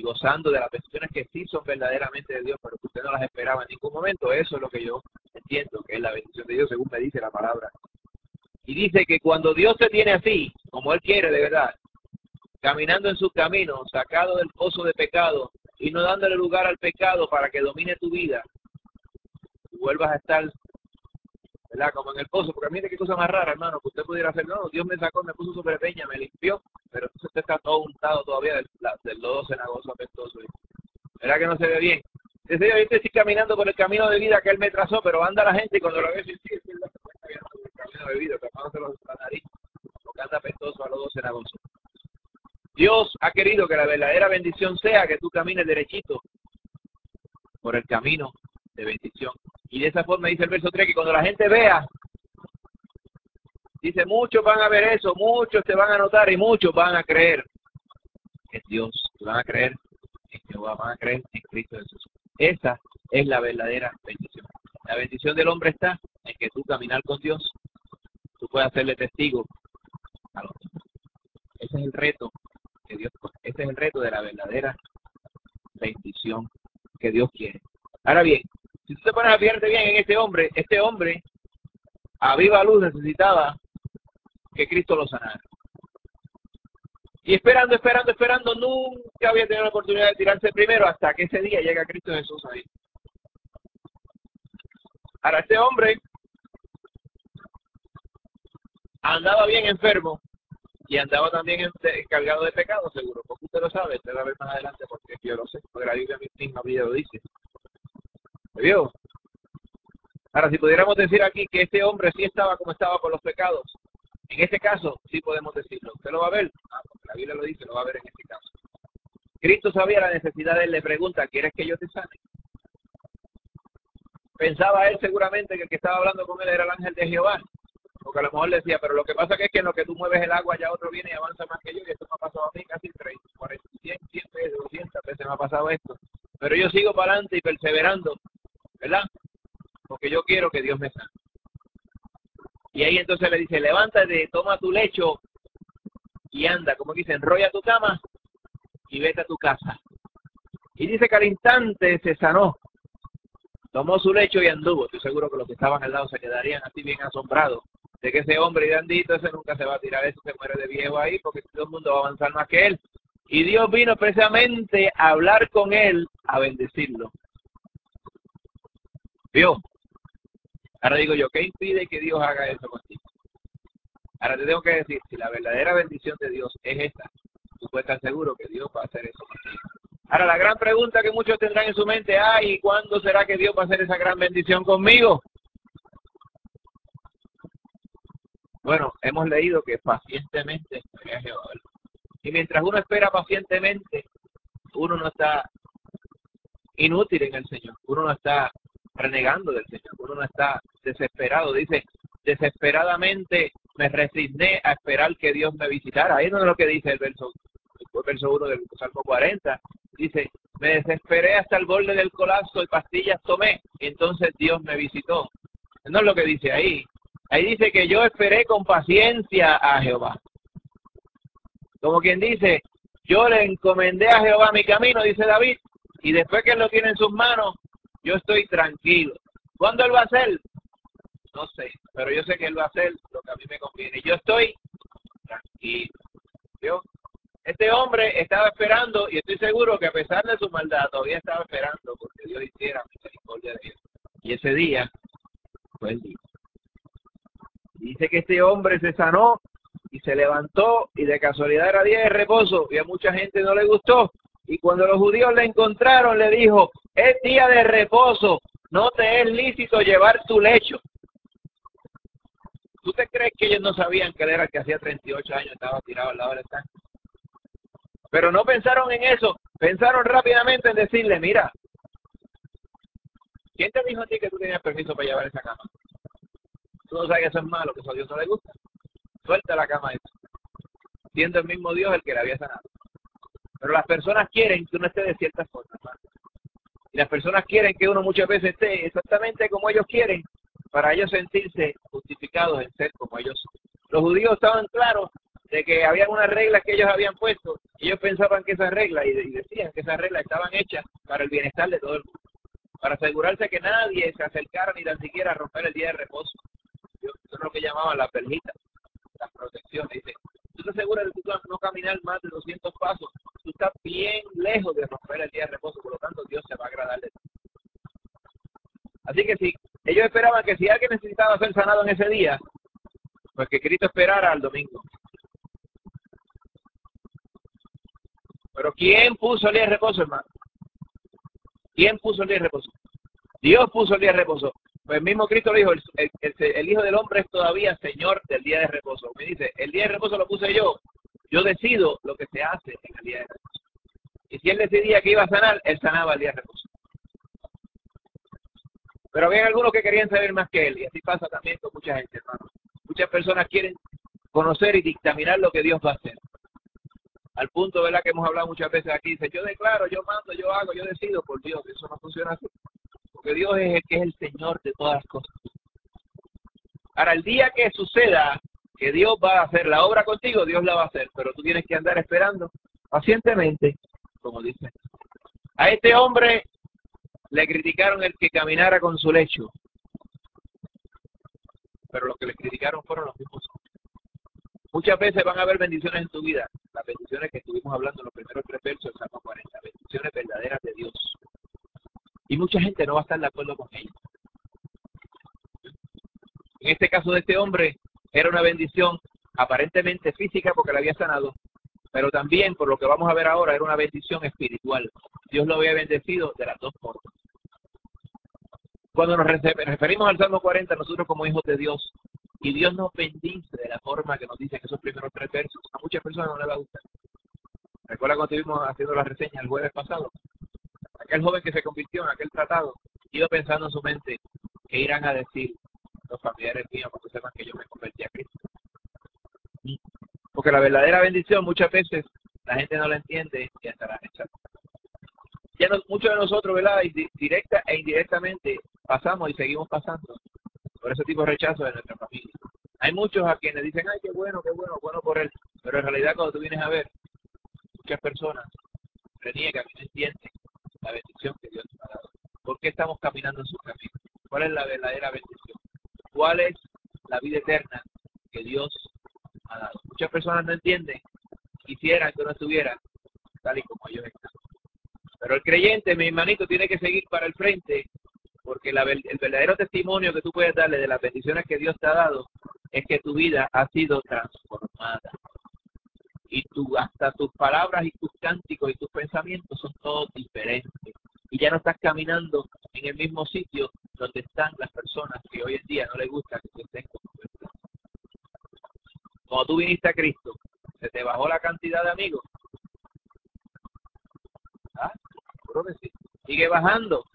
gozando de las bendiciones que sí son verdaderamente de Dios, pero que usted no las esperaba en ningún momento. Eso es lo que yo entiendo que es la bendición de Dios, según me dice la palabra. Y dice que cuando Dios te tiene así, como Él quiere de verdad, caminando en su camino, sacado del pozo de pecado y no dándole lugar al pecado para que domine tu vida, y vuelvas a estar, ¿verdad?, como en el pozo. Porque mire qué cosa más rara, hermano, que usted pudiera hacer. No, Dios me sacó, me puso sobre peña, me limpió, pero entonces usted está todo untado todavía del, del lodo cenagoso apestoso. ¿Verdad que no se ve bien? Dice, yo estoy caminando por el camino de vida que Él me trazó, pero anda la gente y cuando lo ve, sí, sí, sí, Él está caminando por el camino de vida, tapándose la nariz, porque anda apestoso a los dos cenagosos. Dios ha querido que la verdadera bendición sea que tú camines derechito por el camino de bendición. Y de esa forma dice el verso tres, que cuando la gente vea, dice, muchos van a ver eso, muchos te van a notar y muchos van a creer en Dios, van a creer en Jehová, van a creer en Cristo Jesús. Esa es la verdadera bendición. La bendición del hombre está en que tú caminar con Dios, tú puedas hacerle testigo a los demás. Ese es el reto que Dios pone. Ese es el reto de la verdadera bendición que Dios quiere. Ahora bien, si tú te pones a fijarte bien en este hombre, este hombre a viva luz necesitaba que Cristo lo sanara. Y esperando, esperando, esperando, nunca había tenido la oportunidad de tirarse primero hasta que ese día llega Cristo Jesús ahí. Ahora, este hombre andaba bien enfermo y andaba también cargado de pecado, seguro, porque usted lo sabe, usted va a ver más adelante porque yo lo sé, porque la Biblia misma lo dice. ¿Me vio? Ahora, si pudiéramos decir aquí que este hombre sí estaba como estaba con los pecados, en este caso sí podemos decirlo. ¿Usted lo va a ver? Ah, porque la Biblia lo dice, lo va a ver en este caso. Cristo sabía la necesidad de él, le pregunta, ¿quieres que yo te sane? Pensaba él seguramente que el que estaba hablando con él era el ángel de Jehová, porque a lo mejor le decía, pero lo que pasa es que en lo que tú mueves el agua ya otro viene y avanza más que yo, y esto me ha pasado a mí casi treinta, cuarenta, cien, cien veces, doscientas veces me ha pasado esto, pero yo sigo para adelante y perseverando, ¿verdad? Porque yo quiero que Dios me sane. Y ahí entonces le dice, levántate, toma tu lecho y anda, como dice, enrolla tu cama y vete a tu casa. Y dice que al instante se sanó, tomó su lecho y anduvo. Estoy seguro que los que estaban al lado se quedarían así bien asombrados de que ese hombre grandito, ese nunca se va a tirar, eso se muere de viejo ahí porque todo el mundo va a avanzar más que él. Y Dios vino precisamente a hablar con él, a bendecirlo. ¿Vio? Ahora digo yo, ¿qué impide que Dios haga eso contigo? Ahora te tengo que decir, si la verdadera bendición de Dios es esta, tú puedes estar seguro que Dios va a hacer eso contigo. Ahora la gran pregunta que muchos tendrán en su mente, ay, ¿cuándo será que Dios va a hacer esa gran bendición conmigo? Bueno, hemos leído que pacientemente espera a Jehová. Y mientras uno espera pacientemente, uno no está inútil en el Señor, uno no está renegando del Señor, uno no está desesperado. Dice, desesperadamente me resigné a esperar que Dios me visitara. Ahí no es lo que dice el verso, el verso uno del Salmo cuarenta. Dice, me desesperé hasta el borde del colapso y pastillas tomé, y entonces Dios me visitó. No es lo que dice ahí. Ahí dice que yo esperé con paciencia a Jehová. Como quien dice, yo le encomendé a Jehová mi camino, dice David, y después que él lo tiene en sus manos, yo estoy tranquilo. ¿Cuándo él va a hacer? No sé, pero yo sé que él va a hacer lo que a mí me conviene. Yo estoy tranquilo. ¿Vio? Este hombre estaba esperando, y estoy seguro que a pesar de su maldad, todavía estaba esperando porque Dios hiciera misericordia de él. Y ese día fue el día. Dice que este hombre se sanó y se levantó, y de casualidad era día de reposo, y a mucha gente no le gustó. Y cuando los judíos le encontraron, le dijo, es día de reposo, no te es lícito llevar tu lecho. ¿Tú te crees que ellos no sabían que él era el que hacía treinta y ocho años estaba tirado al lado del estanque? Pero no pensaron en eso, pensaron rápidamente en decirle, mira, ¿quién te dijo a ti que tú tenías permiso para llevar esa cama? Tú no sabes que eso es malo, que eso a Dios no le gusta. Suelta la cama esa, siendo el mismo Dios el que le había sanado. Pero las personas quieren que uno esté de cierta forma, ¿verdad? Y las personas quieren que uno muchas veces esté exactamente como ellos quieren, para ellos sentirse justificados en ser como ellos son. Los judíos estaban claros de que había unas reglas que ellos habían puesto, Ellos pensaban que esas reglas, y, y decían que esas reglas estaban hechas para el bienestar de todo el mundo, para asegurarse que nadie se acercara ni tan siquiera a romper el día de reposo. Eso es lo que llamaban las verjitas, las protecciones. Dice, tú te aseguras de tú no caminar más de doscientos pasos, tú estás bien lejos de romper el día de reposo, por lo tanto Dios se va a agradar de ti. Así que si ellos esperaban que si alguien necesitaba ser sanado en ese día, pues que Cristo esperara al domingo. Pero ¿quién puso el día de reposo, hermano? ¿Quién puso el día de reposo? Dios puso el día de reposo. Pues el mismo Cristo le dijo, el, el, el, el Hijo del Hombre es todavía Señor del día de reposo. Me dice, el día de reposo lo puse yo. Yo decido lo que se hace en el día de reposo. Y si Él decidía que iba a sanar, Él sanaba el día de reposo. Pero había algunos que querían saber más que Él. Y así pasa también con mucha gente, hermano. Muchas personas quieren conocer y dictaminar lo que Dios va a hacer. Al punto, ¿verdad?, que hemos hablado muchas veces aquí. Dice, yo declaro, yo mando, yo hago, yo decido por Dios. Eso no funciona así. Porque Dios es el que es el Señor de todas las cosas. Ahora, el día que suceda que Dios va a hacer la obra contigo, Dios la va a hacer. Pero tú tienes que andar esperando pacientemente, como dice. A este hombre le criticaron el que caminara con su lecho. Pero los que le criticaron fueron los mismos. Muchas veces van a haber bendiciones en tu vida. Las bendiciones que estuvimos hablando en los primeros tres versos del Salmo cuarenta. Bendiciones verdaderas de Dios. Y mucha gente no va a estar de acuerdo con ellas. En este caso de este hombre, era una bendición aparentemente física porque la había sanado, pero también, por lo que vamos a ver ahora, era una bendición espiritual. Dios lo había bendecido de las dos formas. Cuando nos referimos al Salmo cuarenta, nosotros como hijos de Dios, y Dios nos bendice de la forma que nos dice en esos primeros tres versos, a muchas personas no les va a gustar. ¿Recuerda cuando estuvimos haciendo la reseña el jueves pasado? Aquel joven que se convirtió en aquel tratado, iba pensando en su mente, ¿qué irán a decir los familiares míos cuando sepan que yo me convertí a Cristo? Porque la verdadera bendición muchas veces la gente no la entiende y hasta la rechaza. Ya no, muchos de nosotros, ¿verdad?, directa e indirectamente pasamos y seguimos pasando por ese tipo de rechazo de nuestra familia. Hay muchos a quienes dicen, ay, qué bueno, qué bueno, bueno por él. Pero en realidad cuando tú vienes a ver, muchas personas reniegan y no entienden la bendición que Dios nos ha dado. ¿Por qué estamos caminando en su camino? ¿Cuál es la verdadera bendición? ¿Cuál es la vida eterna que Dios ha dado? Muchas personas no entienden, quisieran que no estuviera tal y como ellos están. Pero el creyente, mi hermanito, tiene que seguir para el frente, porque la, el verdadero testimonio que tú puedes darle de las bendiciones que Dios te ha dado es que tu vida ha sido transformada. Y tú, hasta tus palabras y tus cánticos y tus pensamientos son todos diferentes. Y ya no estás caminando en el mismo sitio donde están las personas que hoy en día no les gusta que tú estés con tu. Cuando tú viniste a Cristo, ¿se te bajó la cantidad de amigos? ¿Ah? Seguro que sí. Sigue bajando.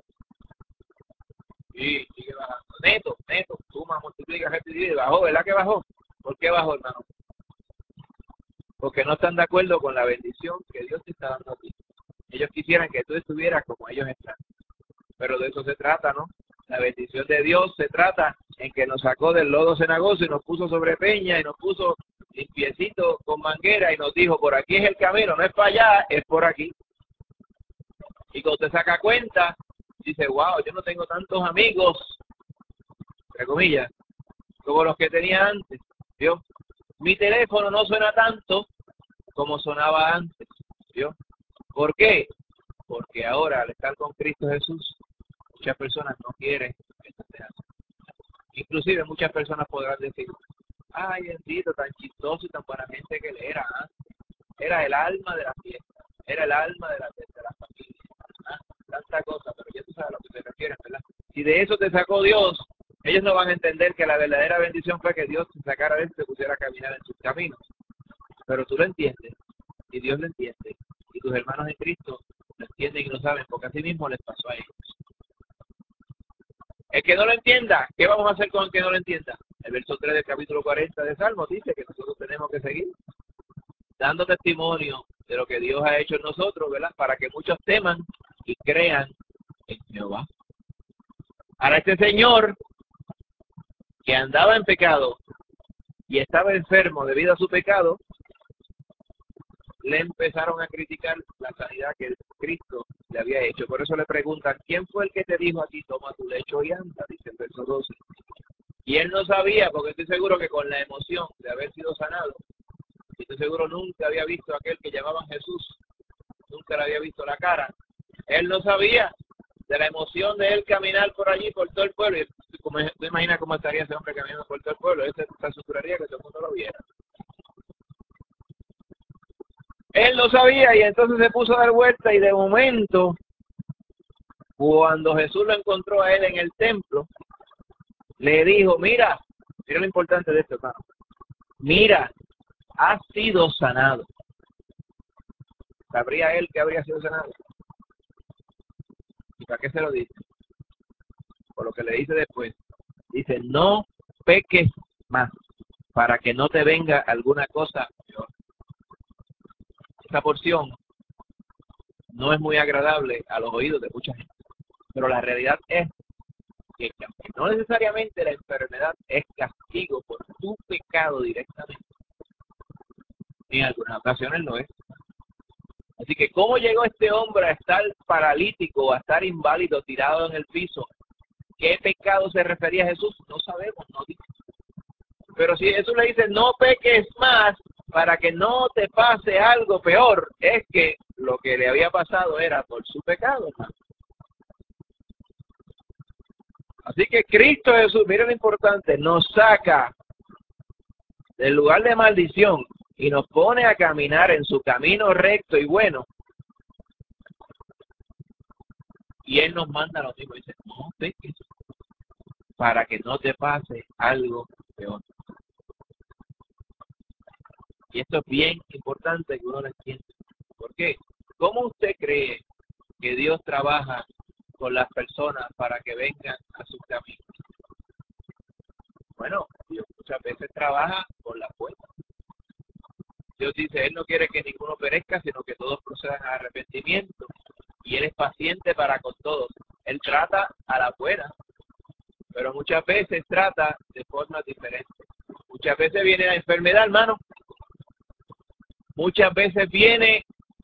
Sí, sigue bajando. Neto, neto, suma, multiplica, gente divide. Bajó, ¿verdad que bajó? ¿Por qué bajó, hermano? Porque no están de acuerdo con la bendición que Dios te está dando a ti. Ellos quisieran que tú estuvieras como ellos están. Pero de eso se trata, ¿no? La bendición de Dios se trata en que nos sacó del lodo cenagoso y nos puso sobre peña y nos puso limpiecito con manguera y nos dijo, por aquí es el camino, no es para allá, es por aquí. Y cuando te saca cuenta, dice, wow, yo no tengo tantos amigos, entre comillas, como los que tenía antes. ¿Vio? Mi teléfono no suena tanto como sonaba antes. ¿Vio? ¿Por qué? Porque ahora, al estar con Cristo Jesús, muchas personas no quieren que esto sea así. Inclusive muchas personas podrán decir, ay, bendito, tan chistoso y tan buena gente que él era. ¿eh? Era el alma de la fiesta, era el alma de la, de la familia. ¿eh? Tanta cosa, pero ya tú sabes a lo que se refieren, ¿verdad? Si de eso te sacó Dios, ellos no van a entender que la verdadera bendición fue que Dios te sacara de eso y te pusiera a caminar en sus caminos. Pero tú lo entiendes, y Dios lo entiende, y tus hermanos en Cristo lo entienden y lo saben, porque así mismo les pasó a ellos. El que no lo entienda, ¿qué vamos a hacer con el que no lo entienda? El verso tres del capítulo cuarenta de Salmos dice que nosotros tenemos que seguir dando testimonio de lo que Dios ha hecho en nosotros, ¿verdad? Para que muchos teman y crean en Jehová. Ahora este señor que andaba en pecado y estaba enfermo debido a su pecado, le empezaron a criticar la sanidad que Cristo le había hecho. Por eso le preguntan, ¿quién fue el que te dijo a ti, toma tu lecho y anda? Dice el verso doce. Y él no sabía, porque estoy seguro que con la emoción de haber sido sanado, estoy seguro nunca había visto a aquel que llamaban Jesús, nunca le había visto la cara. Él no sabía de la emoción de él caminar por allí, por todo el pueblo. Y como, ¿te imaginas cómo estaría ese hombre caminando por todo el pueblo? Él se, se aseguraría que todo el mundo lo viera. Él no sabía y entonces se puso a dar vuelta y de momento, cuando Jesús lo encontró a él en el templo, le dijo, mira, mira lo importante de esto, hermano. Mira, has sido sanado. ¿Sabría él que habría sido sanado? ¿Y para qué se lo dice? Por lo que le dice después. Dice, no peques más, para que no te venga alguna cosa peor. Esta porción no es muy agradable a los oídos de mucha gente, pero la realidad es que no necesariamente la enfermedad es castigo por tu pecado directamente. En algunas ocasiones lo es. Así que, ¿cómo llegó este hombre a estar paralítico, a estar inválido, tirado en el piso? ¿Qué pecado se refería a Jesús? No sabemos, no dice. Pero si Jesús le dice, no peques más para que no te pase algo peor, es que lo que le había pasado era por su pecado, hermano. Así que Cristo Jesús, miren lo importante, nos saca del lugar de maldición y nos pone a caminar en su camino recto y bueno. Y Él nos manda lo mismo, dice, no peques para que no te pase algo peor. Y esto es bien importante que uno lo entienda. ¿Por qué? ¿Cómo usted cree que Dios trabaja con las personas para que vengan a su camino? Bueno, Dios muchas veces trabaja con la fuerza. Dios dice, Él no quiere que ninguno perezca, sino que todos procedan a arrepentimiento. Y Él es paciente para con todos. Él trata a la buena, pero muchas veces trata de formas diferentes. Muchas veces viene la enfermedad, hermano. Muchas veces viene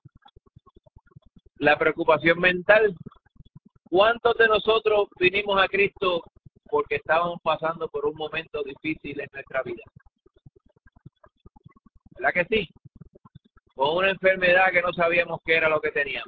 la preocupación mental. ¿Cuántos de nosotros vinimos a Cristo porque estábamos pasando por un momento difícil en nuestra vida? ¿Verdad que sí? Con una enfermedad que no sabíamos qué era lo que teníamos.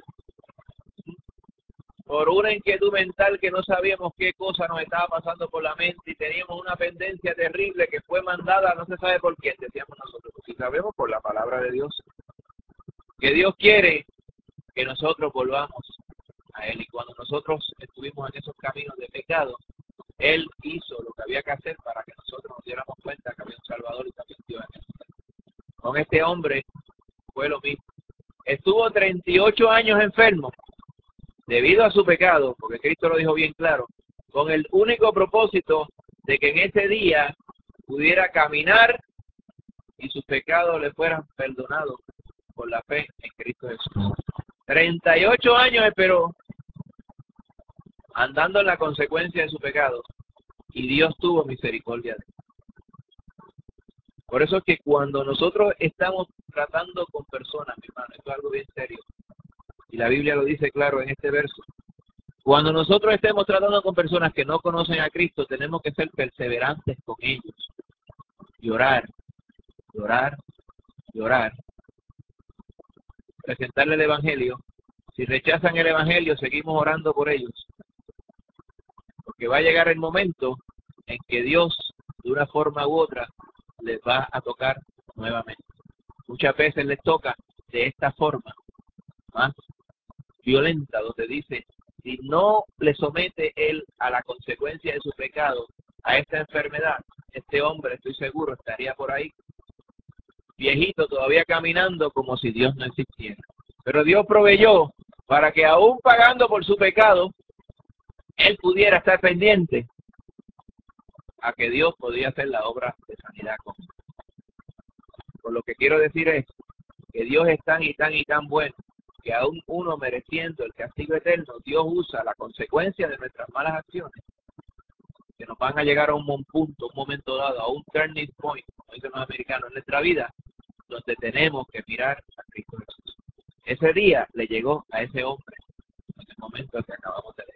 Por una inquietud mental que no sabíamos qué cosa nos estaba pasando por la mente y teníamos una pendencia terrible que fue mandada, no se sabe por quién, decíamos nosotros. Si sabemos por la palabra de Dios. Que Dios quiere que nosotros volvamos a Él. Y cuando nosotros estuvimos en esos caminos de pecado, Él hizo lo que había que hacer para que nosotros nos diéramos cuenta que había un Salvador y también Dios en él. Con este hombre fue lo mismo. Estuvo treinta y ocho años enfermo debido a su pecado, porque Cristo lo dijo bien claro, con el único propósito de que en ese día pudiera caminar y sus pecados le fueran perdonados por la fe en Cristo Jesús. treinta y ocho años esperó andando en la consecuencia de su pecado y Dios tuvo misericordia de él. Por eso es que cuando nosotros estamos tratando con personas, mi hermano, esto es algo bien serio, y la Biblia lo dice claro en este verso, cuando nosotros estemos tratando con personas que no conocen a Cristo, tenemos que ser perseverantes con ellos, y orar, y orar, y orar, presentarle el Evangelio. Si rechazan el Evangelio, seguimos orando por ellos, porque va a llegar el momento en que Dios, de una forma u otra, les va a tocar nuevamente. Muchas veces les toca de esta forma, más violenta, donde dice, si no le somete él a la consecuencia de su pecado, a esta enfermedad, este hombre, estoy seguro, estaría por ahí, viejito, todavía caminando como si Dios no existiera. Pero Dios proveyó para que aún pagando por su pecado, él pudiera estar pendiente a que Dios podía hacer la obra de sanidad con él. Por lo que quiero decir es que Dios es tan y tan y tan bueno que aún uno mereciendo el castigo eterno, Dios usa la consecuencia de nuestras malas acciones que nos van a llegar a un punto, un momento dado, a un turning point, como dicen los americanos, en nuestra vida, donde tenemos que mirar a Cristo Jesús. Ese día le llegó a ese hombre en el momento que acabamos de leer.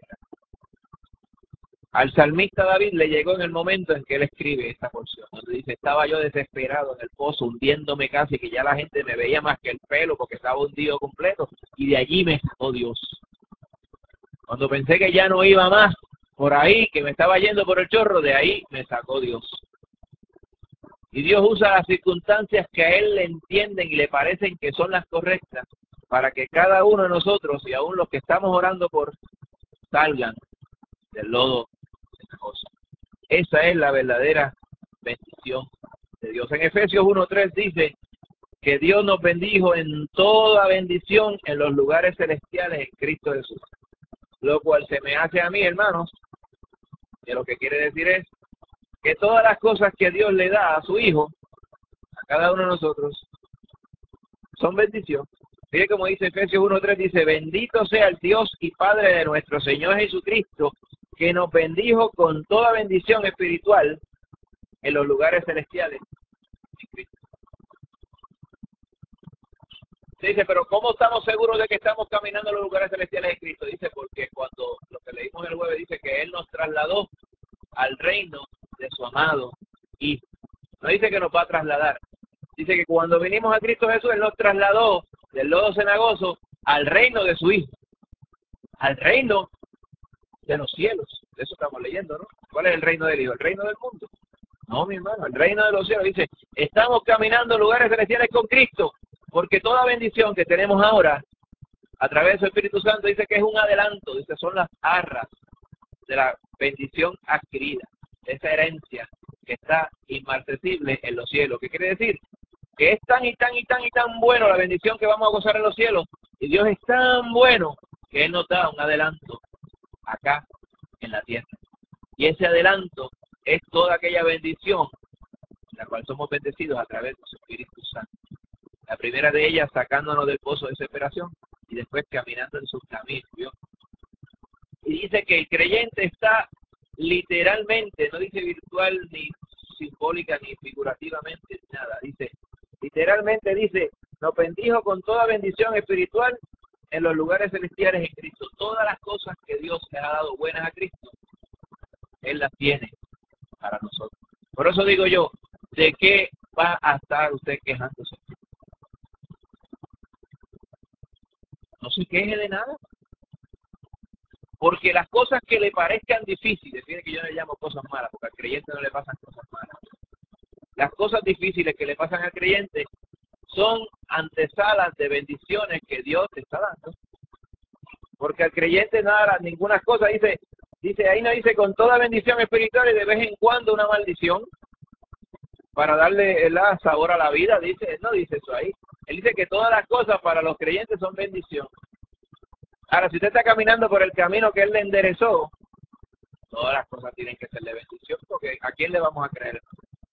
Al salmista David le llegó en el momento en que él escribe esta porción, donde dice, estaba yo desesperado en el pozo, hundiéndome casi, que ya la gente me veía más que el pelo porque estaba hundido completo, y de allí me sacó Dios. Cuando pensé que ya no iba más por ahí, que me estaba yendo por el chorro, de ahí me sacó Dios. Y Dios usa las circunstancias que a Él le entienden y le parecen que son las correctas, para que cada uno de nosotros, y aún los que estamos orando por, salgan del lodo cenagoso. Esa es la verdadera bendición de Dios. En Efesios uno tres dice que Dios nos bendijo en toda bendición en los lugares celestiales en Cristo Jesús. Lo cual se me hace a mí, hermanos, que lo que quiere decir es que todas las cosas que Dios le da a su Hijo, a cada uno de nosotros, son bendición. Fíjate como dice Efesios uno tres, dice, bendito sea el Dios y Padre de nuestro Señor Jesucristo, que nos bendijo con toda bendición espiritual en los lugares celestiales en Cristo. Dice, pero ¿cómo estamos seguros de que estamos caminando en los lugares celestiales en Cristo? Dice, porque cuando lo que leímos el jueves dice que Él nos trasladó al reino de su amado Hijo. No dice que nos va a trasladar. Dice que cuando vinimos a Cristo Jesús, Él nos trasladó del lodo cenagoso al reino de su Hijo. Al reino de los cielos. De eso estamos leyendo, ¿no? ¿Cuál es el reino del Hijo? ¿El reino del mundo? No, mi hermano, el reino de los cielos. Dice, estamos caminando en lugares celestiales con Cristo, porque toda bendición que tenemos ahora, a través del Espíritu Santo, dice que es un adelanto, dice, son las arras de la bendición adquirida, de esa herencia que está inmarcesible en los cielos. ¿Qué quiere decir? Que es tan y tan y tan y tan bueno la bendición que vamos a gozar en los cielos, y Dios es tan bueno que Él nos da un adelanto acá en la tierra. Y ese adelanto es toda aquella bendición la cual somos bendecidos a través de su Espíritu Santo. La primera de ellas sacándonos del pozo de desesperación y después caminando en sus caminos, ¿vio? Y dice que el creyente está literalmente, no dice virtual ni simbólica ni figurativamente nada, dice, literalmente dice, nos bendijo con toda bendición espiritual en los lugares celestiales en Cristo. Todas las cosas que Dios le ha dado buenas a Cristo, Él las tiene para nosotros. Por eso digo yo, ¿de qué va a estar usted quejándose? No se queje de nada. Porque las cosas que le parezcan difíciles, fíjate que yo le llamo cosas malas, porque al creyente no le pasan cosas malas. Las cosas difíciles que le pasan al creyente son antesalas de bendiciones que Dios te está dando. Porque al creyente nada, ninguna cosa dice, dice, ahí no dice con toda bendición espiritual y de vez en cuando una maldición para darle el sabor a la vida, dice, no dice eso ahí. Él dice que todas las cosas para los creyentes son bendición. Ahora, si usted está caminando por el camino que Él le enderezó, todas las cosas tienen que ser de bendición, porque ¿a quién le vamos a creer?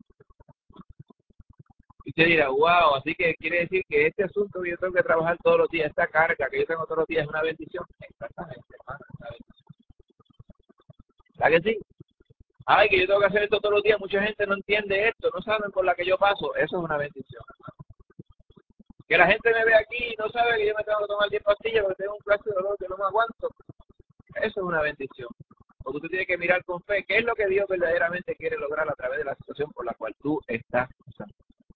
Y usted dirá, wow, así que quiere decir que este asunto que yo tengo que trabajar todos los días, esta carga que yo tengo todos los días es una bendición. Exactamente, hermano, es una bendición. ¿Verdad que sí? Ay, que yo tengo que hacer esto todos los días, mucha gente no entiende esto, no saben por la que yo paso, eso es una bendición, hermano. Que la gente me ve aquí y no sabe que yo me tengo que tomar diez pastillas porque tengo un clase de dolor que no me aguanto. Eso es una bendición. Porque usted tiene que mirar con fe qué es lo que Dios verdaderamente quiere lograr a través de la situación por la cual tú estás pasando.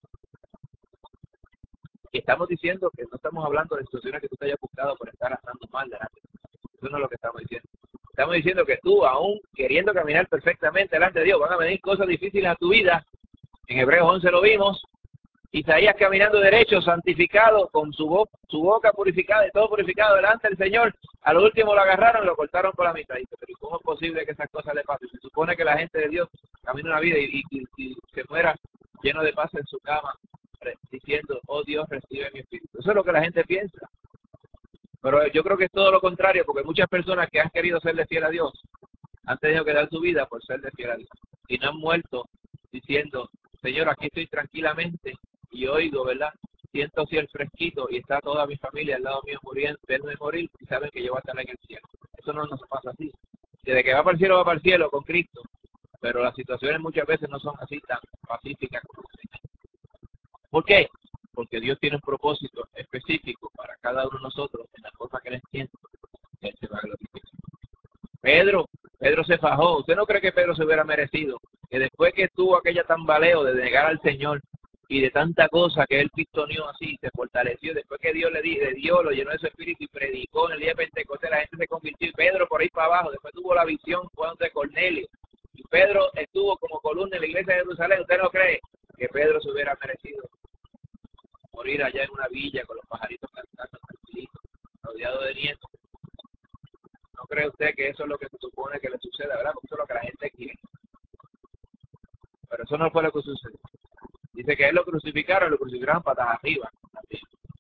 Y estamos diciendo que no estamos hablando de situaciones que tú te hayas buscado por estar andando mal delante. Eso no es lo que estamos diciendo. Estamos diciendo que tú, aún queriendo caminar perfectamente delante de Dios, van a venir cosas difíciles a tu vida. En Hebreos once lo vimos. Isaías caminando derecho, santificado, con su, bo su boca purificada y todo purificado delante del Señor. A lo último lo agarraron y lo cortaron por la mitad. Dice, pero ¿cómo es posible que esas cosas le pasen? Se supone que la gente de Dios camina una vida y, y, y se muera lleno de paz en su cama, diciendo, oh Dios, recibe mi espíritu. Eso es lo que la gente piensa. Pero yo creo que es todo lo contrario, porque muchas personas que han querido serle fiel a Dios han tenido que dar su vida por serle fiel a Dios. Y no han muerto diciendo, Señor, aquí estoy tranquilamente y oigo, ¿verdad? Siento así el fresquito y está toda mi familia al lado mío muriendo, verme morir y saben que yo voy a estar en el cielo. Eso no nos pasa así. Desde que va para el cielo, va para el cielo con Cristo. Pero las situaciones muchas veces no son así tan pacíficas como se. ¿Por qué? porque Dios tiene un propósito específico para cada uno de nosotros en la forma que Él entiende, Él se va a glorificar. Pedro, Pedro se fajó. ¿Usted no cree que Pedro se hubiera merecido que después que tuvo aquella tambaleo de negar al Señor y de tanta cosa que él pistoneó así, se fortaleció, después que Dios le, di, le dio, lo llenó de su espíritu y predicó en el día de Pentecostés, la gente se convirtió y Pedro por ahí para abajo, después tuvo la visión cuando de Cornelio y Pedro estuvo como columna en la iglesia de Jerusalén? ¿Usted no cree que Pedro se hubiera merecido morir allá en una villa con los pajaritos cantando tranquilitos, rodeado de nietos? ¿No cree usted que eso es lo que se supone que le suceda, verdad? Porque eso es lo que la gente quiere. Pero eso no fue lo que sucedió. Dice que él lo crucificaron, lo crucificaron patas arriba también.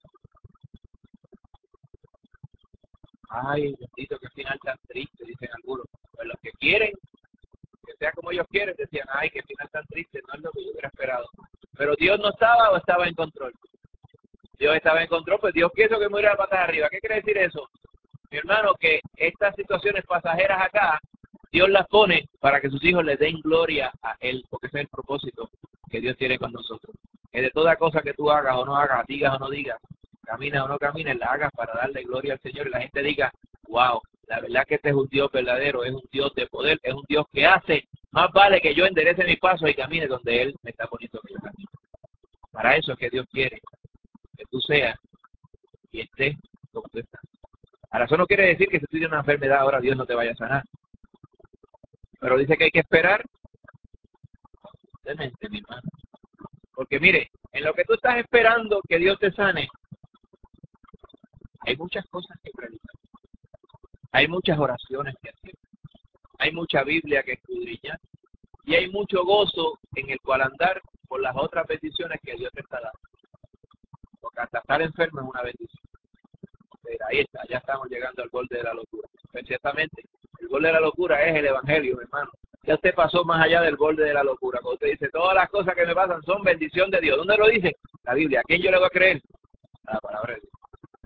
Ay, bendito, qué final tan triste, dicen algunos. Pues los que quieren, que sea como ellos quieren, decían, ay, qué final tan triste, no es lo que yo hubiera esperado. Pero Dios no estaba o estaba en control. Dios estaba en control, pues Dios quiso que muriera patas arriba. ¿Qué quiere decir eso? Mi hermano, que estas situaciones pasajeras acá, Dios las pone para que sus hijos les den gloria a Él, porque ese es el propósito que Dios tiene con nosotros. Que de toda cosa que tú hagas o no hagas, digas o no digas, caminas o no camines, la hagas para darle gloria al Señor y la gente diga, wow, la verdad que este es un Dios verdadero, es un Dios de poder, es un Dios que hace, más vale que yo enderece mis pasos y camine donde Él me está poniendo que yo camine. Para eso es que Dios quiere que tú seas y estés como tú estás. Ahora, eso no quiere decir que si tú tienes una enfermedad ahora Dios no te vaya a sanar. Pero dice que hay que esperar demente, mi hermano. Porque mire, en lo que tú estás esperando que Dios te sane, hay muchas cosas que realizar. Hay muchas oraciones que hacer. Hay mucha Biblia que escudriñar. Y hay mucho gozo en el cual andar por las otras bendiciones que Dios te está dando. Porque hasta estar enfermo es una bendición. Pero ahí está, ya estamos llegando al borde de la locura. Pues ciertamente, el borde de la locura es el Evangelio, mi hermano. Ya usted pasó más allá del borde de la locura. Cuando usted dice, todas las cosas que me pasan son bendición de Dios. ¿Dónde lo dice? La Biblia. ¿A quién yo le voy a creer? A la palabra de Dios.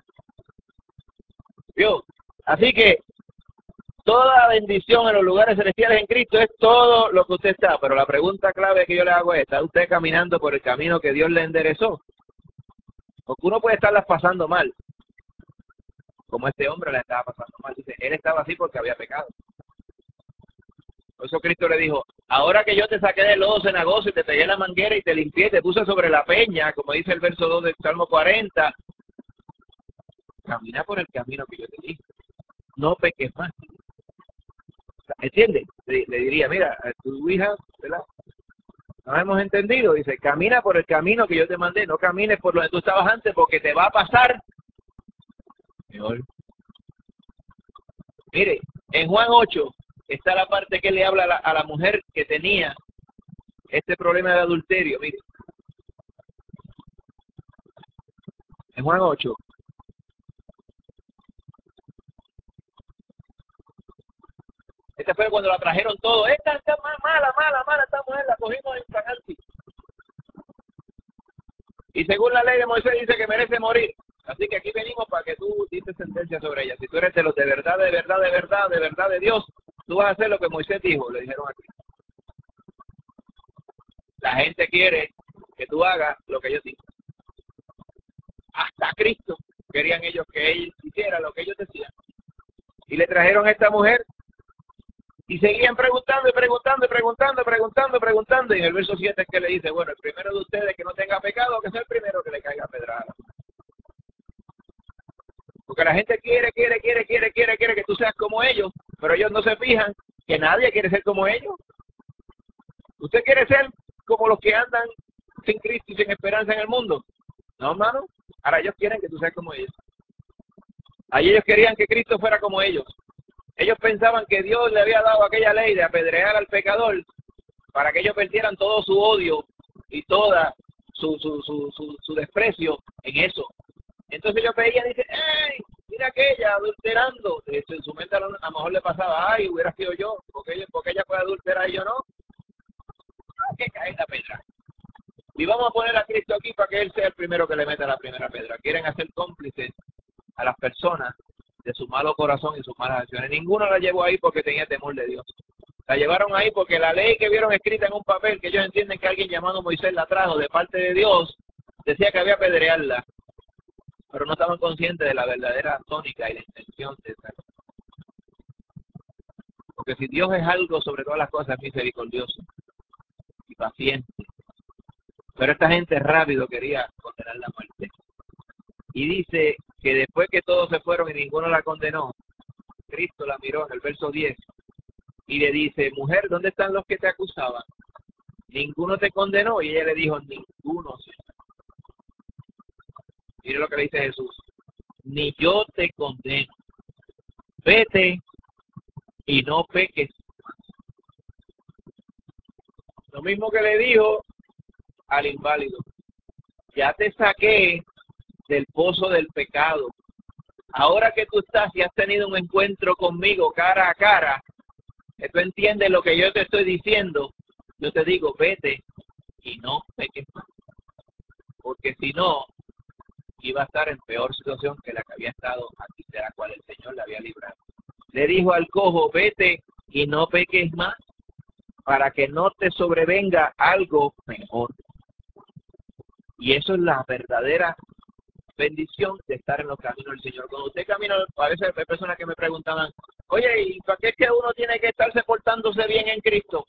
¿Vio? Así que toda bendición en los lugares celestiales en Cristo es todo lo que usted está. Pero la pregunta clave que yo le hago es, ¿está usted caminando por el camino que Dios le enderezó? Porque uno puede estarlas pasando mal. Como este hombre la estaba pasando mal. Dice, él estaba así porque había pecado. Por eso Cristo le dijo, ahora que yo te saqué del lodo cenagoso y te pegué la manguera y te limpié, te puse sobre la peña, como dice el verso dos del Salmo cuarenta, camina por el camino que yo te dije. No peques más. ¿Entiendes? Le, le diría, mira, a tu hija, ¿verdad? ¿Nos hemos entendido? Dice, camina por el camino que yo te mandé, no camines por donde tú estabas antes porque te va a pasar peor. Mire, en Juan ocho está la parte que le habla a la, a la mujer que tenía este problema de adulterio. Mire, en Juan ocho. Esta fue cuando la trajeron todo. Esta está mala, mala, mala, esta mujer la cogimos en fragante. Y según la ley de Moisés dice que merece morir. Así que aquí venimos para que tú dices sentencia sobre ella. Si tú eres de los de verdad, de verdad, de verdad, de verdad de Dios, tú vas a hacer lo que Moisés dijo, le dijeron aquí. La gente quiere que tú hagas lo que ellos dicen. Hasta Cristo querían ellos que él hiciera lo que ellos decían. Y le trajeron a esta mujer y seguían preguntando y preguntando y preguntando y preguntando y preguntando. Y en el verso siete es que le dice, bueno, el primero de ustedes que no tenga pecado, que sea el primero que le caiga pedrada. Porque la gente quiere, quiere, quiere, quiere, quiere, quiere que tú seas como ellos, pero ellos no se fijan que nadie quiere ser como ellos. ¿Usted quiere ser como los que andan sin Cristo y sin esperanza en el mundo? No, hermano. Ahora ellos quieren que tú seas como ellos. Ahí ellos querían que Cristo fuera como ellos. Ellos pensaban que Dios le había dado aquella ley de apedrear al pecador para que ellos perdieran todo su odio y toda su, su, su, su, su desprecio en eso. Entonces ellos veían y dicen, ¡ey! Mira aquella adulterando. En su mente a lo, a lo mejor le pasaba, ¡ay! Hubiera sido yo, porque ella, porque ella puede adulterar y yo no. No, que cae la pedra. Y vamos a poner a Cristo aquí para que Él sea el primero que le meta la primera pedra. Quieren hacer cómplices a las personas de su malo corazón y sus malas acciones. Ninguno la llevó ahí porque tenía temor de Dios. La llevaron ahí porque la ley que vieron escrita en un papel, que ellos entienden que alguien llamado Moisés la trajo de parte de Dios, decía que había que apedrearla, pero no estaban conscientes de la verdadera tónica y la intención de esa. Porque si Dios es algo sobre todas las cosas, es misericordioso y paciente. Pero esta gente rápido quería condenar la muerte. Y dice que después que todos se fueron y ninguno la condenó, Cristo la miró en el verso diez y le dice, mujer, ¿dónde están los que te acusaban? Ninguno te condenó. Y ella le dijo, ninguno, Señor. Mire lo que le dice Jesús, ni yo te condeno. Vete y no peques. Lo mismo que le dijo al inválido, ya te saqué del pozo del pecado. Ahora que tú estás y has tenido un encuentro conmigo cara a cara, que tú entiendes lo que yo te estoy diciendo, yo te digo, vete y no peques más. Porque si no, iba a estar en peor situación que la que había estado aquí, de la cual el Señor le había librado. Le dijo al cojo, vete y no peques más, para que no te sobrevenga algo mejor. Y eso es la verdadera bendición de estar en los caminos del Señor. Cuando usted camina, a veces hay personas que me preguntaban, oye, ¿y para qué es que uno tiene que estarse portándose bien en Cristo?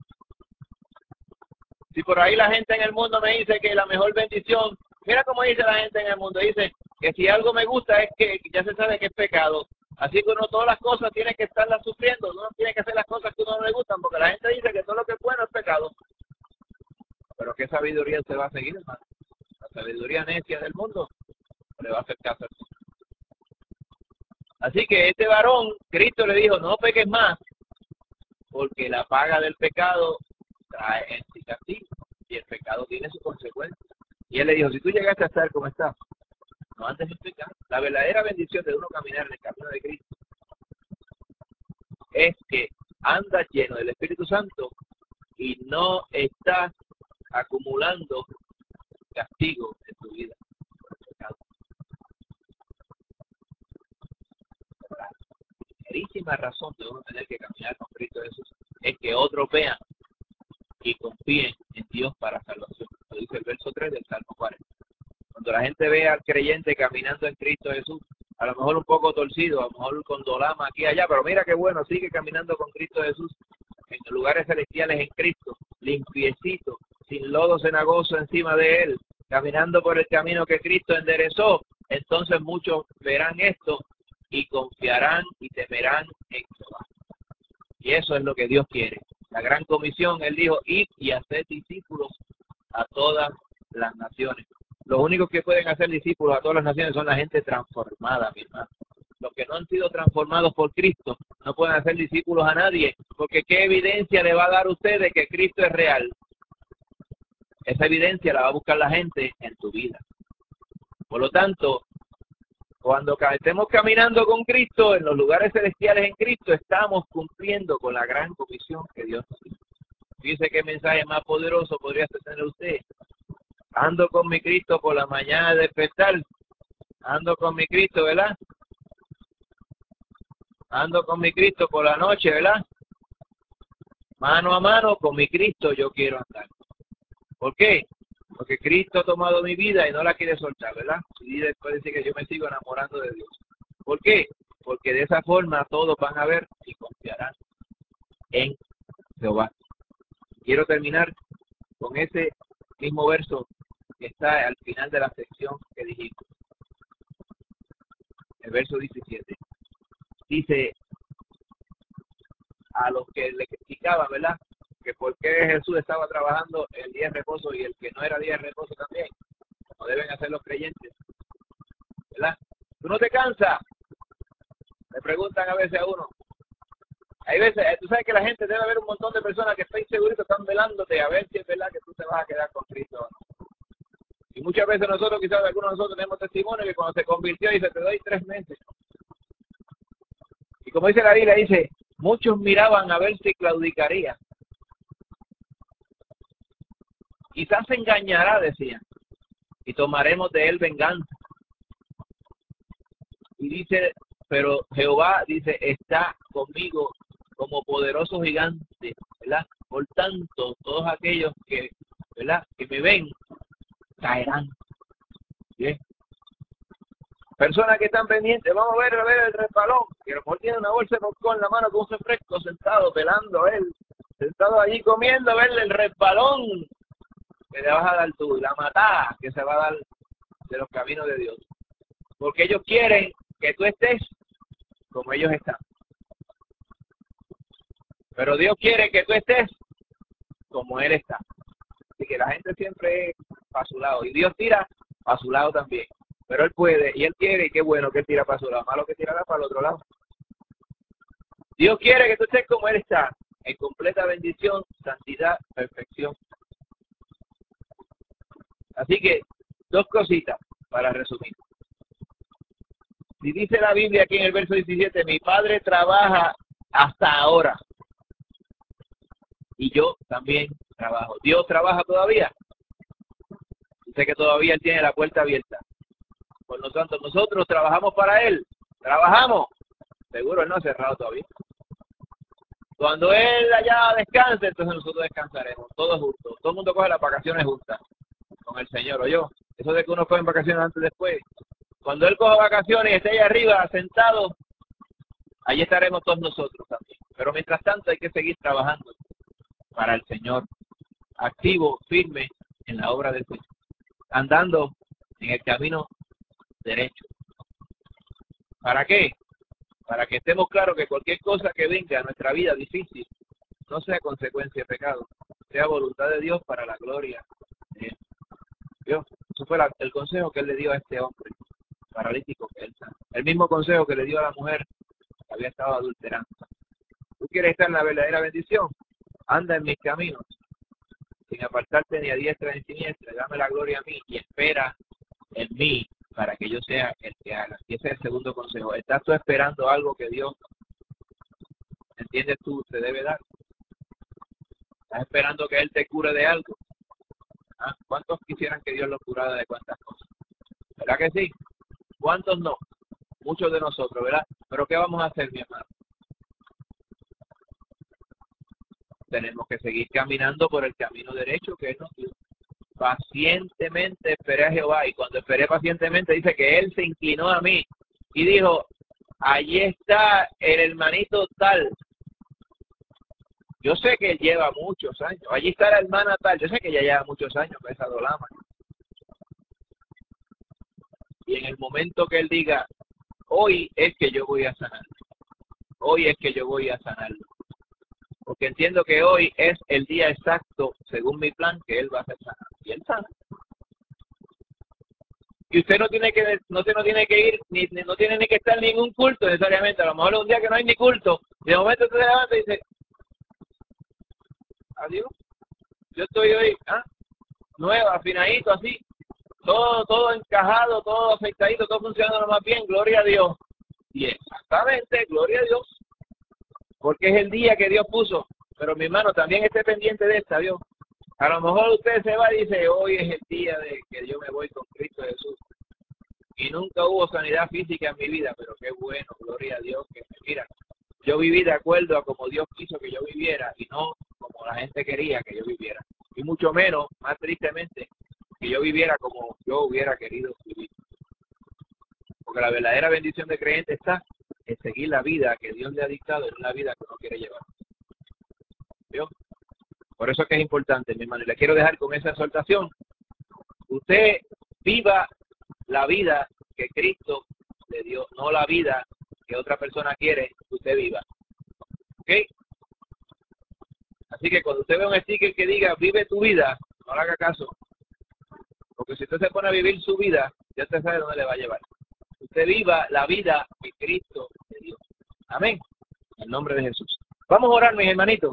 Si por ahí la gente en el mundo me dice que la mejor bendición, mira cómo dice la gente en el mundo, dice que si algo me gusta es que ya se sabe que es pecado. Así que uno todas las cosas tiene que estarlas sufriendo, uno tiene que hacer las cosas que a uno no le gustan, porque la gente dice que todo lo que es bueno es pecado. Pero ¿qué sabiduría se va a seguir, hermano? La sabiduría necia del mundo le va a hacer caso al Señor. Así que este varón, Cristo le dijo, no peques más, porque la paga del pecado trae en sí castigo, y el pecado tiene su consecuencia. Y él le dijo, si tú llegaste a estar como estás, no andes en pecado. La verdadera bendición de uno caminar en el camino de Cristo es que andas lleno del Espíritu Santo y no estás acumulando castigo en tu vida por el pecado. La primerísima razón de uno tener que caminar con Cristo Jesús es que otros vean y confíen en Dios para salvación. Lo dice el verso tres del Salmo cuarenta. Cuando la gente ve al creyente caminando en Cristo Jesús, a lo mejor un poco torcido, a lo mejor con dolama aquí y allá, pero mira qué bueno, sigue caminando con Cristo Jesús en lugares celestiales en Cristo, limpiecito, sin lodo cenagoso encima de él, caminando por el camino que Cristo enderezó. Entonces muchos verán esto y confiarán y temerán en Jehová. Y eso es lo que Dios quiere. La gran comisión, él dijo, id y haced discípulos a todas las naciones. Los únicos que pueden hacer discípulos a todas las naciones son la gente transformada, mi hermano. Los que no han sido transformados por Cristo no pueden hacer discípulos a nadie, porque ¿qué evidencia le va a dar a usted de que Cristo es real? Esa evidencia la va a buscar la gente en tu vida. Por lo tanto, cuando estemos caminando con Cristo, en los lugares celestiales en Cristo, estamos cumpliendo con la gran comisión que Dios nos dio. Dice qué mensaje más poderoso podría tener usted. Ando con mi Cristo por la mañana de despertar. Ando con mi Cristo, ¿verdad? Ando con mi Cristo por la noche, ¿verdad? Mano a mano con mi Cristo yo quiero andar. ¿Por qué? Porque Cristo ha tomado mi vida y no la quiere soltar, ¿verdad? Y después dice que yo me sigo enamorando de Dios. ¿Por qué? Porque de esa forma todos van a ver y confiarán en Jehová. Quiero terminar con ese mismo verso que está al final de la sección que dijimos. El verso diecisiete. Dice a los que le criticaban, ¿verdad? Que por qué Jesús estaba trabajando el día de reposo y el que no era día de reposo también, como deben hacer los creyentes, ¿verdad? ¿Tú no te cansas? Le preguntan a veces a uno. Hay veces, tú sabes que la gente debe haber un montón de personas que estoy seguro que están velándote a ver si es verdad que tú te vas a quedar con Cristo o no. Y muchas veces nosotros, quizás algunos de nosotros tenemos testimonio que cuando se convirtió dice, te doy tres meses. Y como dice la Biblia, dice, muchos miraban a ver si claudicaría. Quizás se engañará, decían, y tomaremos de él venganza. Y dice, pero Jehová, dice, está conmigo como poderoso gigante, ¿verdad? Por tanto, todos aquellos que, ¿verdad?, que me ven, caerán. Bien. Personas que están pendientes, vamos a ver, a ver el resbalón, que a lo mejor tiene una bolsa de popcorn en la mano con un refresco sentado, pelando él, sentado allí comiendo, verle el resbalón que le vas a dar tú, la matada que se va a dar de los caminos de Dios. Porque ellos quieren que tú estés como ellos están. Pero Dios quiere que tú estés como Él está. Así que la gente siempre es para su lado. Y Dios tira para su lado también. Pero Él puede y Él quiere y qué bueno que Él tira para su lado. Malo que tirará para el otro lado. Dios quiere que tú estés como Él está. En completa bendición, santidad, perfección. Así que dos cositas para resumir. Si dice la Biblia aquí en el verso diecisiete, mi padre trabaja hasta ahora. Y yo también trabajo. ¿Dios trabaja todavía? Sé que todavía Él tiene la puerta abierta. Por lo tanto, nosotros trabajamos para Él. ¿Trabajamos? Seguro Él no ha cerrado todavía. Cuando Él allá descanse, entonces nosotros descansaremos. Todos juntos. Todo el mundo coge las vacaciones juntas con el Señor, ¿o yo? Eso de que uno coge vacaciones antes y después. Cuando Él coja vacaciones y esté allá arriba sentado, allí estaremos todos nosotros también. Pero mientras tanto hay que seguir trabajando para el Señor. Activo, firme en la obra del Señor. Andando en el camino derecho. ¿Para qué? Para que estemos claros que cualquier cosa que venga a nuestra vida difícil no sea consecuencia de pecado, sea voluntad de Dios para la gloria de Él. Dios, eso fue la, el consejo que Él le dio a este hombre paralítico que Él sana. El mismo consejo que le dio a la mujer que había estado adulterando. ¿Tú quieres estar en la verdadera bendición? Anda en mis caminos, sin apartarte ni a diestra ni a siniestra, dame la gloria a mí y espera en mí para que yo sea el que haga. Y ese es el segundo consejo. ¿Estás tú esperando algo que Dios, entiendes tú, te debe dar? ¿Estás esperando que Él te cure de algo? ¿Ah? ¿Cuántos quisieran que Dios los curara de cuántas cosas? ¿Verdad que sí? ¿Cuántos no? Muchos de nosotros, ¿verdad? Pero ¿qué vamos a hacer, mi hermano? Tenemos que seguir caminando por el camino derecho que Él nos dio. Pacientemente esperé a Jehová, y cuando esperé pacientemente dice que Él se inclinó a mí y dijo, allí está el hermanito tal. Yo sé que él lleva muchos años. Allí está la hermana tal. Yo sé que ella lleva muchos años con esa dolama. Y en el momento que él diga, hoy es que yo voy a sanarlo. Hoy es que yo voy a sanarlo. Porque entiendo que hoy es el día exacto, según mi plan, que él va a ser sanado. Y él sana. Y usted no tiene que, no, usted no tiene que ir, ni, ni no tiene ni que estar en ningún culto necesariamente. A lo mejor es un día que no hay ni culto. Y de momento usted se levanta y dice, adiós. Yo estoy hoy, ¿ah? Nueva, afinadito, así. Todo, todo encajado, todo afectadito, todo funcionando lo más bien, gloria a Dios. Y exactamente, gloria a Dios. Porque es el día que Dios puso. Pero mi hermano, también esté pendiente de esta, Dios. A lo mejor usted se va y dice, hoy es el día de que yo me voy con Cristo Jesús. Y nunca hubo sanidad física en mi vida, pero qué bueno, gloria a Dios. Que mira, yo viví de acuerdo a como Dios quiso que yo viviera y no como la gente quería que yo viviera. Y mucho menos, más tristemente, que yo viviera como yo hubiera querido vivir. Porque la verdadera bendición de creyente está en seguir la vida que Dios le ha dictado en una vida que uno quiere llevar. ¿Vio? Por eso es que es importante, mi hermano. Y le quiero dejar con esa exhortación. Usted viva la vida que Cristo le dio, no la vida que otra persona quiere que usted viva. ¿Ok? Así que cuando usted ve un sticker que diga, vive tu vida, no le haga caso. Porque si usted se pone a vivir su vida, ya usted sabe dónde le va a llevar. Usted viva la vida que Cristo le dio. Amén. En el nombre de Jesús. Vamos a orar, mis hermanitos.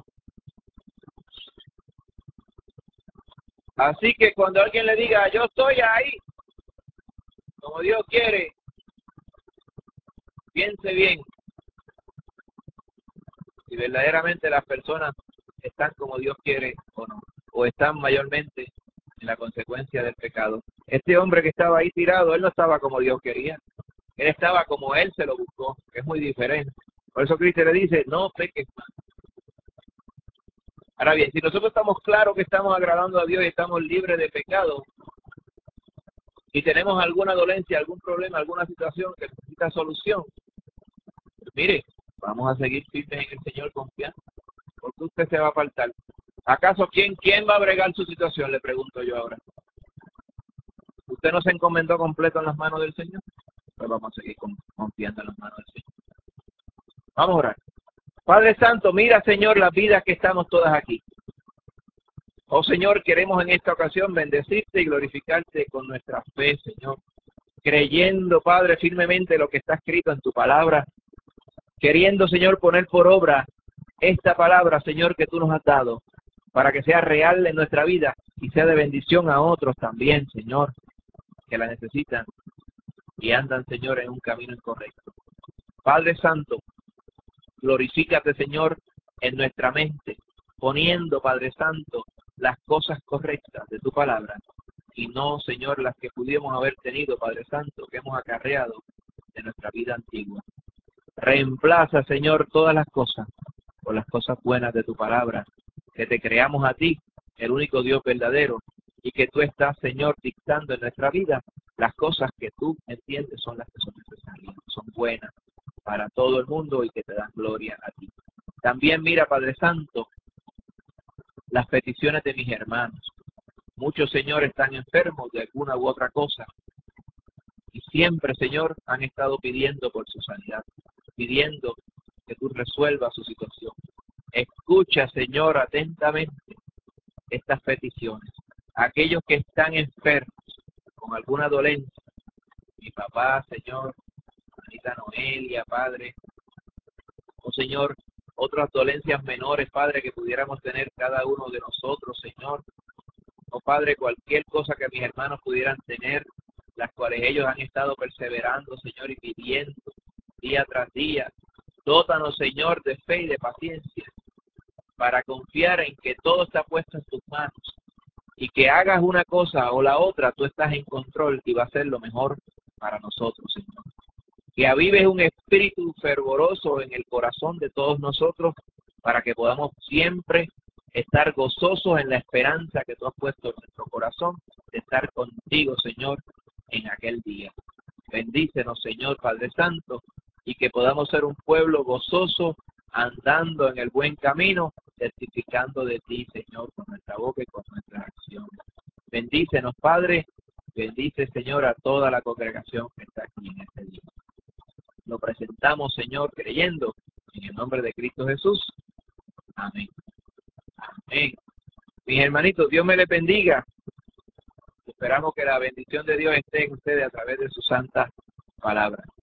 Así que cuando alguien le diga, yo estoy ahí, como Dios quiere, piense bien si verdaderamente las personas están como Dios quiere o no, o están mayormente en la consecuencia del pecado. Este hombre que estaba ahí tirado, él no estaba como Dios quería, él estaba como él se lo buscó, que es muy diferente. Por eso Cristo le dice, no peques más. Ahora bien, si nosotros estamos claros que estamos agradando a Dios y estamos libres de pecado, y tenemos alguna dolencia, algún problema, alguna situación que necesita solución, pues mire, vamos a seguir firmes en el Señor confiando, porque usted se va a apartar. ¿Acaso quién, quién va a bregar su situación? Le pregunto yo ahora. ¿Usted no se encomendó completo en las manos del Señor? Pues vamos a seguir confiando en las manos del Señor. Vamos a orar. Padre Santo, mira, Señor, las vidas que estamos todas aquí. Oh, Señor, queremos en esta ocasión bendecirte y glorificarte con nuestra fe, Señor. Creyendo, Padre, firmemente lo que está escrito en tu palabra. Queriendo, Señor, poner por obra esta palabra, Señor, que tú nos has dado, para que sea real en nuestra vida y sea de bendición a otros también, Señor, que la necesitan y andan, Señor, en un camino incorrecto. Padre Santo, glorifícate, Señor, en nuestra mente, poniendo, Padre Santo, las cosas correctas de tu palabra y no, Señor, las que pudiéramos haber tenido, Padre Santo, que hemos acarreado de nuestra vida antigua. Reemplaza, Señor, todas las cosas por las cosas buenas de tu palabra, que te creamos a ti, el único Dios verdadero, y que tú estás, Señor, dictando en nuestra vida las cosas que tú entiendes son las que son necesarias, son buenas para todo el mundo y que te dan gloria a ti. También mira, Padre Santo, las peticiones de mis hermanos. Muchos, Señor, están enfermos de alguna u otra cosa y siempre, Señor, han estado pidiendo por su sanidad, pidiendo que tú resuelvas su situación. Escucha, Señor, atentamente estas peticiones. Aquellos que están enfermos con alguna dolencia, mi papá, Señor, Anita Noelia, Padre, oh Señor, otras dolencias menores, Padre, que pudiéramos tener cada uno de nosotros, Señor. Oh Padre, cualquier cosa que mis hermanos pudieran tener, las cuales ellos han estado perseverando, Señor, y pidiendo día tras día. Dótanos, Señor, de fe y de paciencia para confiar en que todo está puesto en tus manos y que hagas una cosa o la otra, tú estás en control y va a ser lo mejor para nosotros, Señor. Que avives un espíritu fervoroso en el corazón de todos nosotros para que podamos siempre estar gozosos en la esperanza que tú has puesto en nuestro corazón de estar contigo, Señor, en aquel día. Bendícenos, Señor Padre Santo, y que podamos ser un pueblo gozoso, andando en el buen camino, testificando de ti, Señor, con nuestra boca y con nuestras acciones. Bendícenos, Padre, bendice, Señor, a toda la congregación que está aquí en este día. Lo presentamos, Señor, creyendo en el nombre de Cristo Jesús. Amén. Amén. Mis hermanitos, Dios me les bendiga. Esperamos que la bendición de Dios esté en ustedes a través de su santa palabra.